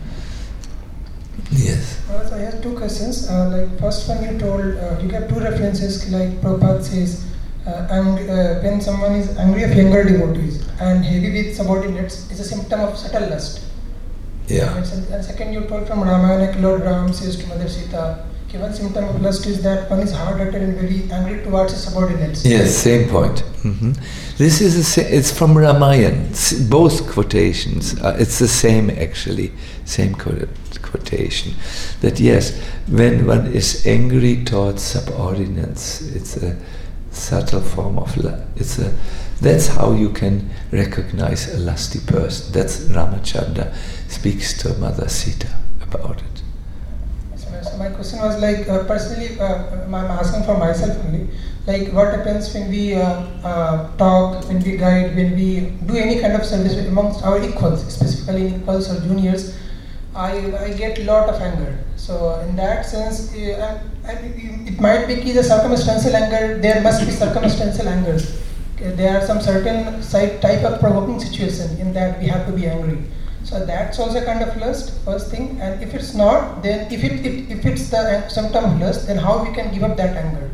Yes. Uh, so I have two questions. Uh, like first one, you told uh, you gave two references. Like Prabhupada says, uh, ang- uh, when someone is angry of younger devotees and heavy with subordinates, it's a symptom of subtle lust. Yeah. And, and second, you told from Ramayana, like Lord Ram says to Mother Sita, okay, one symptom of lust is that one is hard-hearted and very angry towards his subordinates. Yes, same point. Mm-hmm. This is a sa- it's from Ramayana. S- both quotations. Uh, it's the same actually, same co- quotation. That yes, when one is angry towards subordinates, it's a subtle form of lust. It's a that's how you can recognize a lusty person. That's Ramachandra speaks to Mother Sita about it. So my question was like, uh, personally, uh, I'm asking for myself only, like what happens when we uh, uh, talk, when we guide, when we do any kind of service amongst our equals, specifically equals or juniors, I, I get a lot of anger. So in that sense, uh, I, I, it might be the circumstantial anger, there must be circumstantial angers. Okay, there are some certain type of provoking situation in that we have to be angry. So that's also a kind of lust, first thing. And if it's not, then if it, it if it's the symptom of lust, then how we can give up that anger?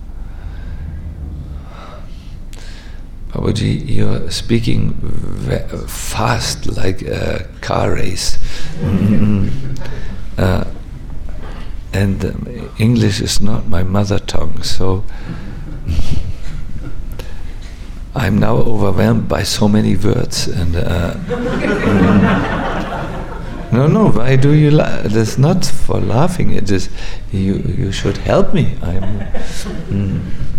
Babaji, you're speaking ve- fast like a car race. Mm-hmm. uh, and um, English is not my mother tongue, so I'm now overwhelmed by so many words. And uh, no, no. Why do you laugh? That's not for laughing. It is you. You should help me. I'm. Mm.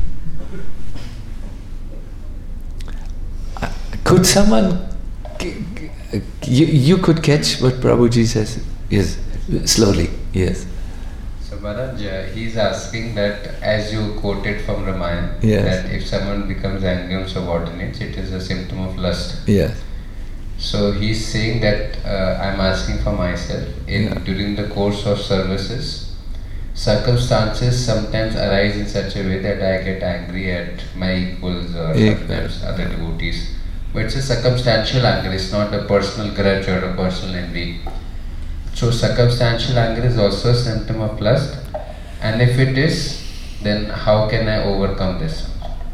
Uh, could someone? G- g- you you could catch what Prabhuji says. Yes, slowly. Yes. So Maharaj, uh, he's asking that as you quoted from Ramayana, Yes. that if someone becomes angry on subordinates, it is a symptom of lust. Yes. So he's saying that uh, I'm asking for myself, in Yeah. during the course of services, circumstances sometimes arise in such a way that I get angry at my equals or Yeah. sometimes other devotees. But it's a circumstantial anger, it's not a personal grudge or a personal envy. So circumstantial anger is also a symptom of lust, and if it is, then how can I overcome this?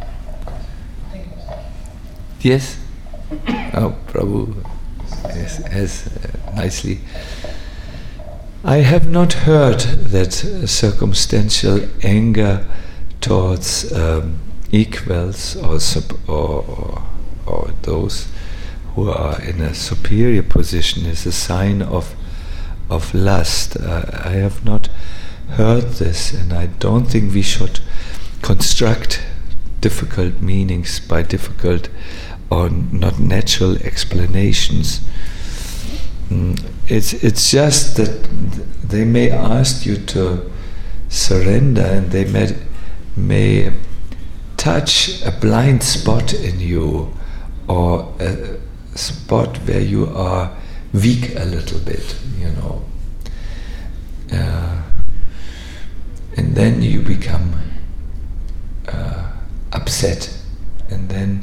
Yes. Oh, Prabhu has, has uh, nicely. I have not heard that circumstantial anger towards um, equals or, sub, or, or or those who are in a superior position is a sign of of lust. Uh, I have not heard this, and I don't think we should construct difficult meanings by difficult or not natural explanations. Mm, it's it's just that they may ask you to surrender, and they may may touch a blind spot in you, or a spot where you are weak a little bit, you know. Uh, and then you become uh, upset, and then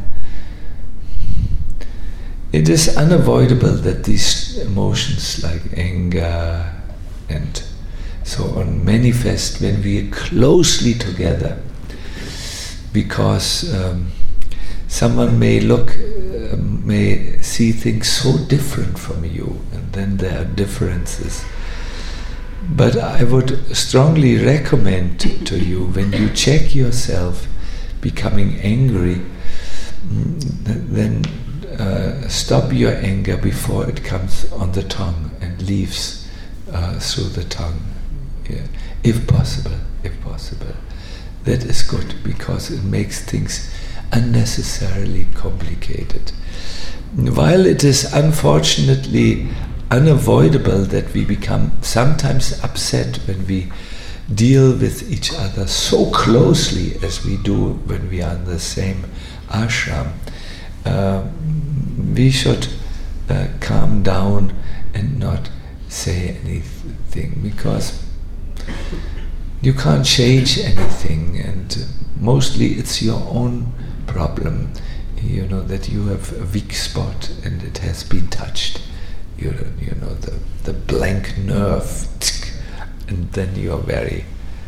it is unavoidable that these emotions like anger and so on manifest when we are closely together, because um, someone may look, uh, may see things so different from you, and then there are differences. But I would strongly recommend to you, when you check yourself becoming angry, then uh, stop your anger before it comes on the tongue and leaves uh, through the tongue, yeah. if possible, if possible. That is good, because it makes things unnecessarily complicated. While it is unfortunately unavoidable that we become sometimes upset when we deal with each other so closely as we do when we are in the same ashram, uh, we should uh, calm down and not say anything, because you can't change anything, and mostly it's your own problem, you know, that you have a weak spot and it has been touched, you know, you know the, the blank nerve, and then you're very...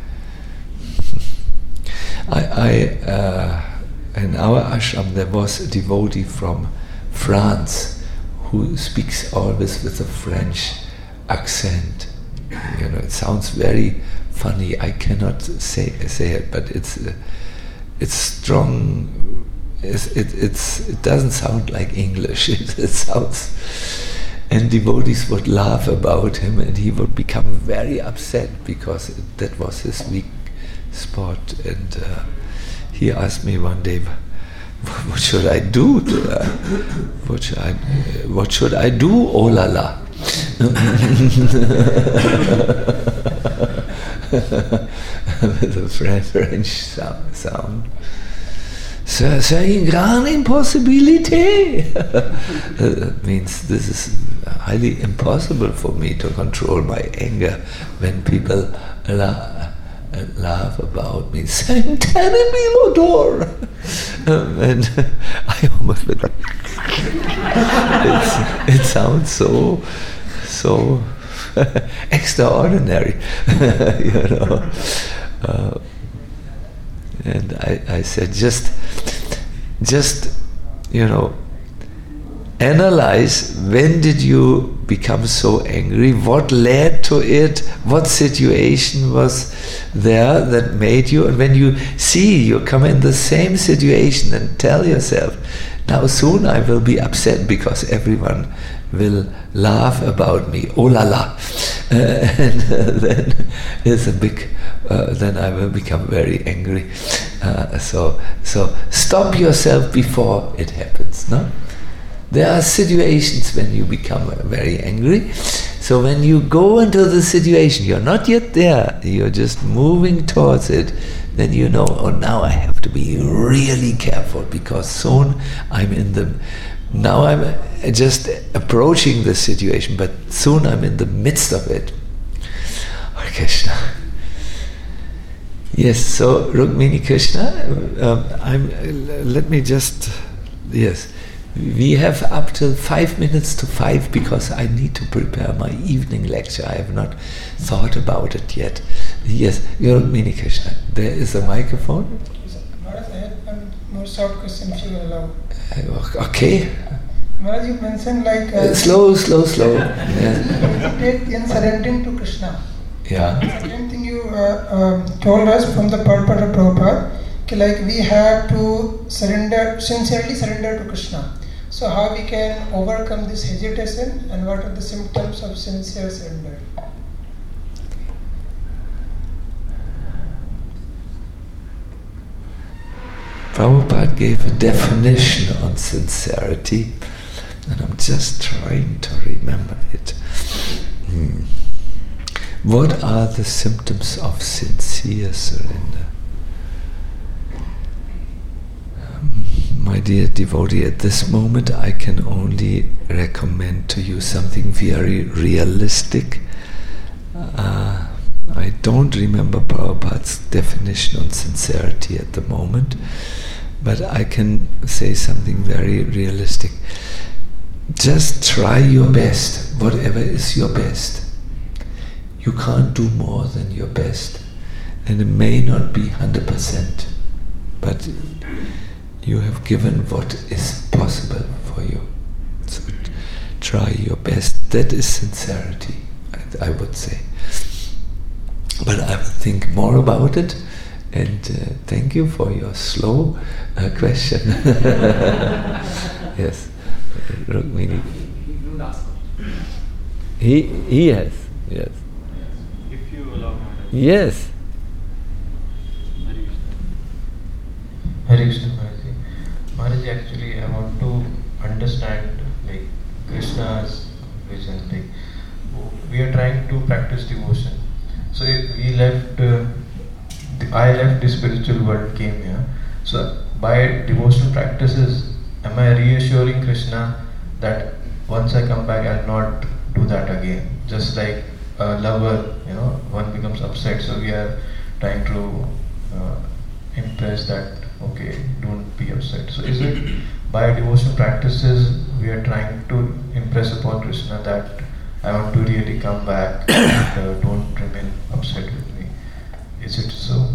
I, I uh, in our ashram there was a devotee from France who speaks always with a French accent. You know, it sounds very funny. I cannot say say it, but it's uh, it's strong. It's, it it's it doesn't sound like English. It, it sounds, and devotees would laugh about him, and he would become very upset because it, that was his weak spot. And uh, he asked me one day, "What should I do? To, uh, what should I? Uh, what should I do? Oh la la." With a French sound. C'est, c'est une grande impossibilité. That means this is highly impossible for me to control my anger when people la- laugh about me. C'est un terrible odor. Um, and I almost feel like it's, it sounds so, so extraordinary, you know. Uh, and I, I said, just, just, you know, analyze when did you become so angry? What led to it? What situation was there that made you? And when you see you come in the same situation and tell yourself, now soon I will be upset because everyone will laugh about me. Oh la la. Uh, and uh, then it's a big, uh, then I will become very angry. Uh, so, so stop yourself before it happens, no? There are situations when you become very angry. So when you go into the situation, you're not yet there, you're just moving towards it, then you know, oh, now I have to be really careful because soon I'm in the, now I'm just approaching the situation, but soon I'm in the midst of it. Hare Krishna. Yes, so Rukmini Krishna, um, I'm, uh, let me just, yes. We have up till five minutes to five because I need to prepare my evening lecture. I have not thought about it yet. Yes, Rukmini Krishna, there is a microphone. Maharaj, I have one more short question if you will allow. Uh, okay. Maharaj, you mentioned like... Uh, uh, slow, slow, slow. Yeah. In surrendering to Krishna. Yeah. The second thing you uh, um, told us from the purport of Prabhupada, like we have to surrender, sincerely surrender to Krishna. So how we can overcome this hesitation and what are the symptoms of sincere surrender? Prabhupada gave a definition on sincerity and I'm just trying to remember it. Hmm. What are the symptoms of sincere surrender? My dear devotee, at this moment I can only recommend to you something very realistic. Uh, I don't remember Prabhupada's definition on sincerity at the moment, but I can say something very realistic. Just try your best, whatever is your best. You can't do more than your best, and it may not be one hundred percent, but you have given what is possible for you. So try your best. That is sincerity, I, I would say. But I will think more about it, and uh, thank you for your slow uh, question. Yes, Rukmini. He, he has, yes. If you allow me. Yes. Hare Krishna. Maharaj, actually I want to understand like Krishna's vision. Like we are trying to practice devotion. So if we left, uh, the, I left the spiritual world, came here. So by devotional practices, am I reassuring Krishna that once I come back, I'll not do that again? Just like a lover, you know, one becomes upset. So we are trying to uh, impress that. Okay, don't be upset. So is it by devotional practices we are trying to impress upon Krishna that I want to really come back and uh, don't remain upset with me? Is it so?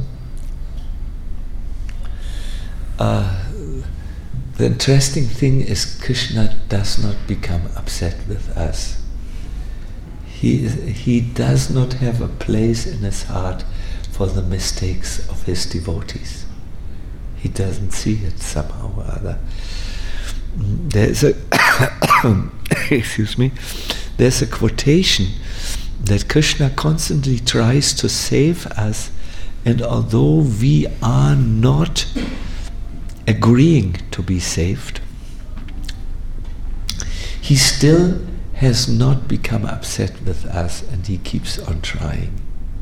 Uh, the interesting thing is Krishna does not become upset with us. He, he does not have a place in his heart for the mistakes of his devotees. He doesn't see it somehow or other. There's a excuse me. There's a quotation that Krishna constantly tries to save us, and although we are not agreeing to be saved, he still has not become upset with us, and he keeps on trying.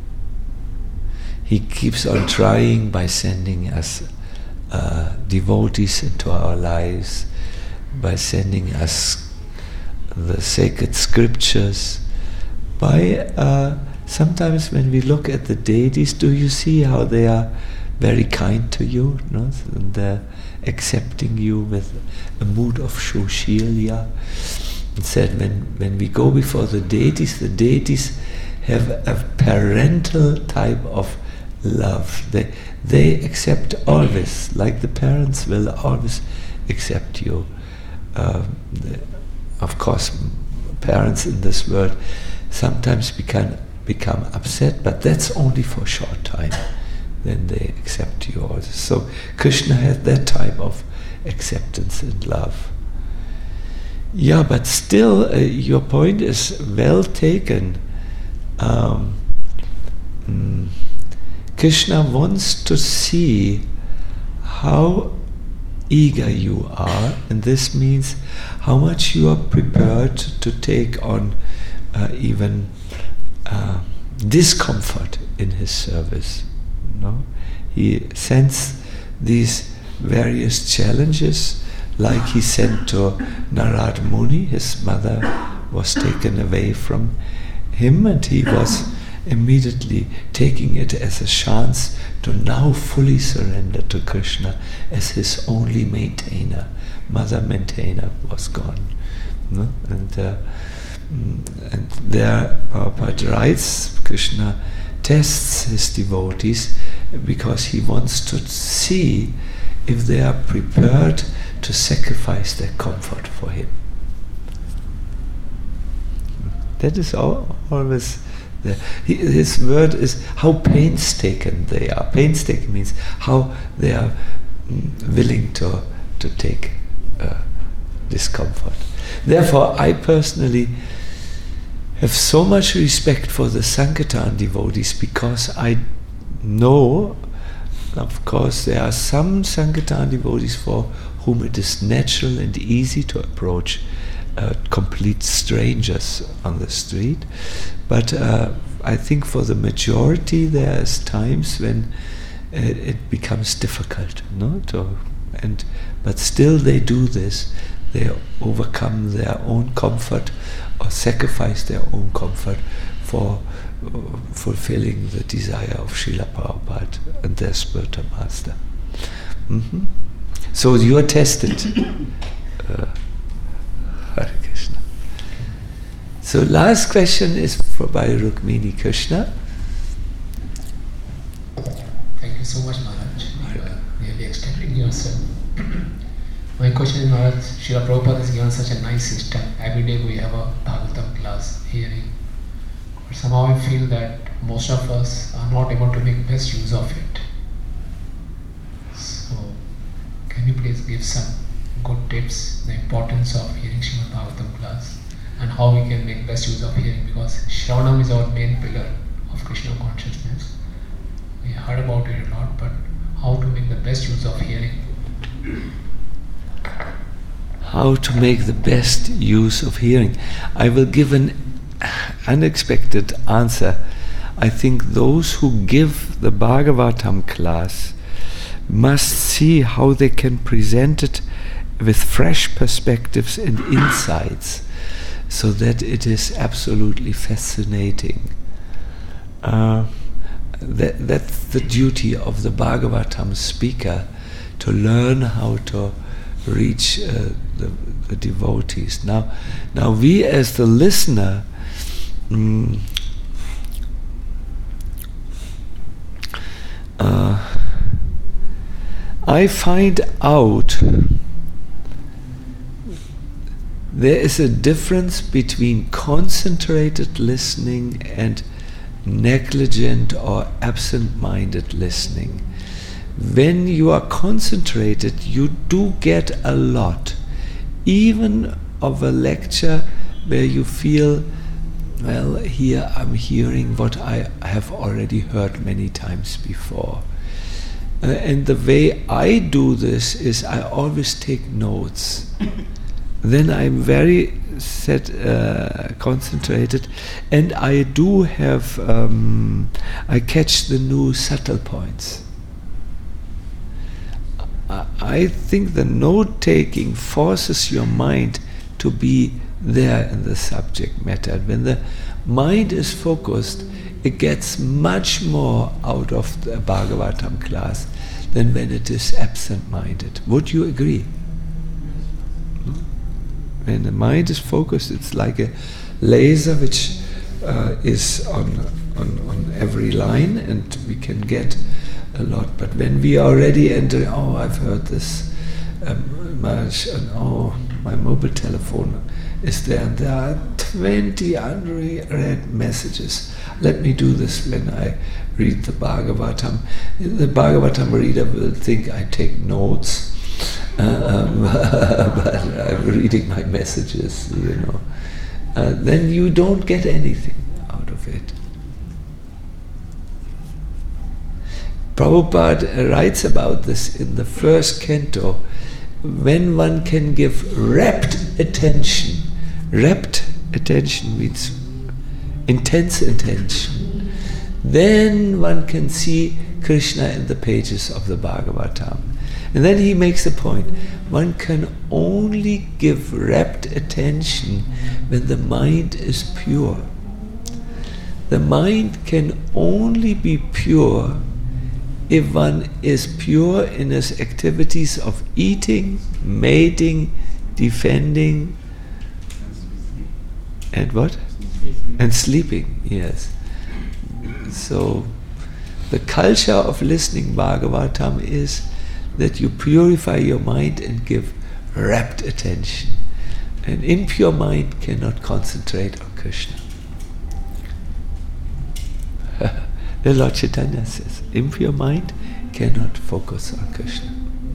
He keeps on trying by sending us Uh, devotees into our lives, by sending us the sacred scriptures, by uh, sometimes when we look at the deities, do you see how they are very kind to you? No? And they're accepting you with a mood of Shoshilya. It said when, when we go before the deities, the deities have a parental type of love. They they accept always, like the parents will always accept you. Um, the, of course, parents in this world sometimes become become upset, but that's only for a short time. Then they accept you also. So Krishna has that type of acceptance and love. Yeah, but still, uh, your point is well taken. Um, mm, Krishna wants to see how eager you are, and this means how much you are prepared to take on uh, even uh, discomfort in his service. No? He sends these various challenges, like he sent to Narad Muni. His mother was taken away from him, and he was immediately taking it as a chance to now fully surrender to Krishna as his only maintainer. Mother maintainer was gone. No? And, uh, and there Prabhupada writes, Krishna tests his devotees because he wants to see if they are prepared to sacrifice their comfort for him. That is all, always there. He, his word is how painstaken they are. Painstaken means how they are mm, willing to, to take uh, discomfort. Therefore, I personally have so much respect for the Sankirtan devotees because I know, of course, there are some Sankirtan devotees for whom it is natural and easy to approach uh, complete strangers on the street. But uh, I think for the majority there is times when it, it becomes difficult, no? To, and but still they do this. They overcome their own comfort or sacrifice their own comfort for uh, fulfilling the desire of Srila Prabhupada and their spiritual master. Mm-hmm. So you are tested. uh, Hare Krishna. So last question is for by Rukmini Krishna. Thank you so much, Maharaj. You are really extending yourself. My question is, Maharaj, Srila Prabhupada has given such a nice system. Every day we have a Bhagavatam class, hearing. But somehow I feel that most of us are not able to make best use of it. So, can you please give some good tips, the importance of hearing Srimad Bhagavatam class, and how we can make best use of hearing, because Shravanam is our main pillar of Krishna consciousness. We heard about it a lot, but how to make the best use of hearing? How to make the best use of hearing. I will give an unexpected answer. I think those who give the Bhagavatam class must see how they can present it with fresh perspectives and insights, so that it is absolutely fascinating. Uh, that, that's the duty of the Bhagavatam speaker, to learn how to reach uh, the, the devotees. Now, now we as the listener, mm, uh, I find out there is a difference between concentrated listening and negligent or absent-minded listening. When you are concentrated, you do get a lot, even of a lecture where you feel, well, here I'm hearing what I have already heard many times before. Uh, and the way I do this is I always take notes. Then I'm very set, uh, concentrated, and I do have, um, I catch the new subtle points. I think the note-taking forces your mind to be there in the subject matter. When the mind is focused, it gets much more out of the Bhagavatam class than when it is absent-minded. Would you agree? When the mind is focused, it's like a laser which uh, is on, on, on every line, and we can get a lot. But when we are already entering, oh, I've heard this um, much, and oh, my mobile telephone is there, and there are twenty unread messages. Let me do this when I read the Bhagavatam. The Bhagavatam reader will think I take notes, um, but I'm reading my messages, you know. Uh, then you don't get anything out of it. Prabhupada writes about this in the first canto. When one can give rapt attention, rapt attention means intense attention, then one can see Krishna in the pages of the Bhagavatam. And then he makes a point, one can only give rapt attention when the mind is pure. The mind can only be pure if one is pure in his activities of eating, mating, defending, and what? And sleeping, yes. So, the culture of listening Bhagavatam is that you purify your mind and give rapt attention. An impure mind cannot concentrate on Krishna. The Lord Chaitanya says, impure mind cannot focus on Krishna.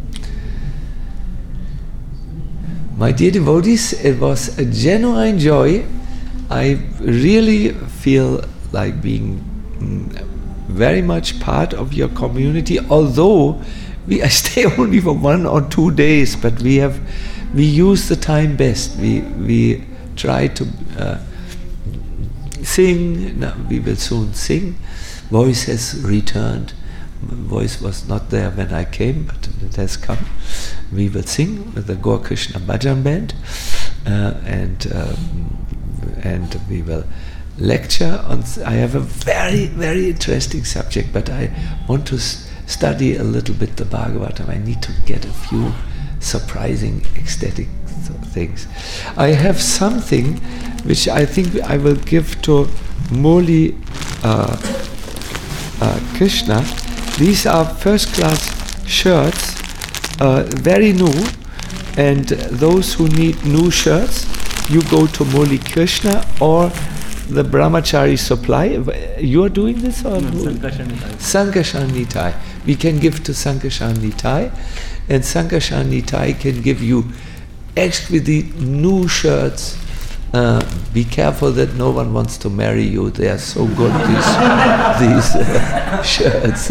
My dear devotees, it was a genuine joy. I really feel like being mm, very much part of your community, although we I stay only for one or two days, but we have we use the time best. We we try to uh, sing. Now we will soon sing. Voice has returned. Voice was not there when I came, but it has come. We will sing with the Gaur Krishna Bhajan Band, uh, and um, and we will lecture on. I have a very very interesting subject, but I want to s- study a little bit the Bhagavatam. I need to get a few surprising ecstatic th- things. I have something which I think I will give to Murli uh, uh, Krishna. These are first-class shirts, uh, very new, and those who need new shirts, you go to Murli Krishna or the Brahmachari Supply. You are doing this or? No, Sankashan Nitai. Sankashan Nitai. We can give to Sankashan Nitai, and Sankashan Nitai can give you exquisite new shirts. Uh, be careful that no one wants to marry you. They are so good, these, these uh, shirts.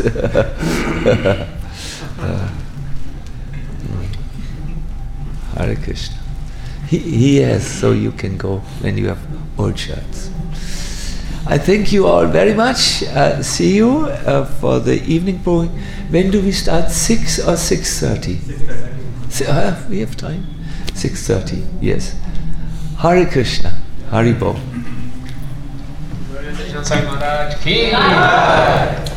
uh, Hare Krishna. He, he has, so you can go when you have old shirts. I thank you all very much. Uh, see you uh, for the evening program. When do we start? Six or six thirty? Six thirty. Uh, we have time. Six thirty. Yes. Hare Krishna. Hari Bol. Sai Maharaj ki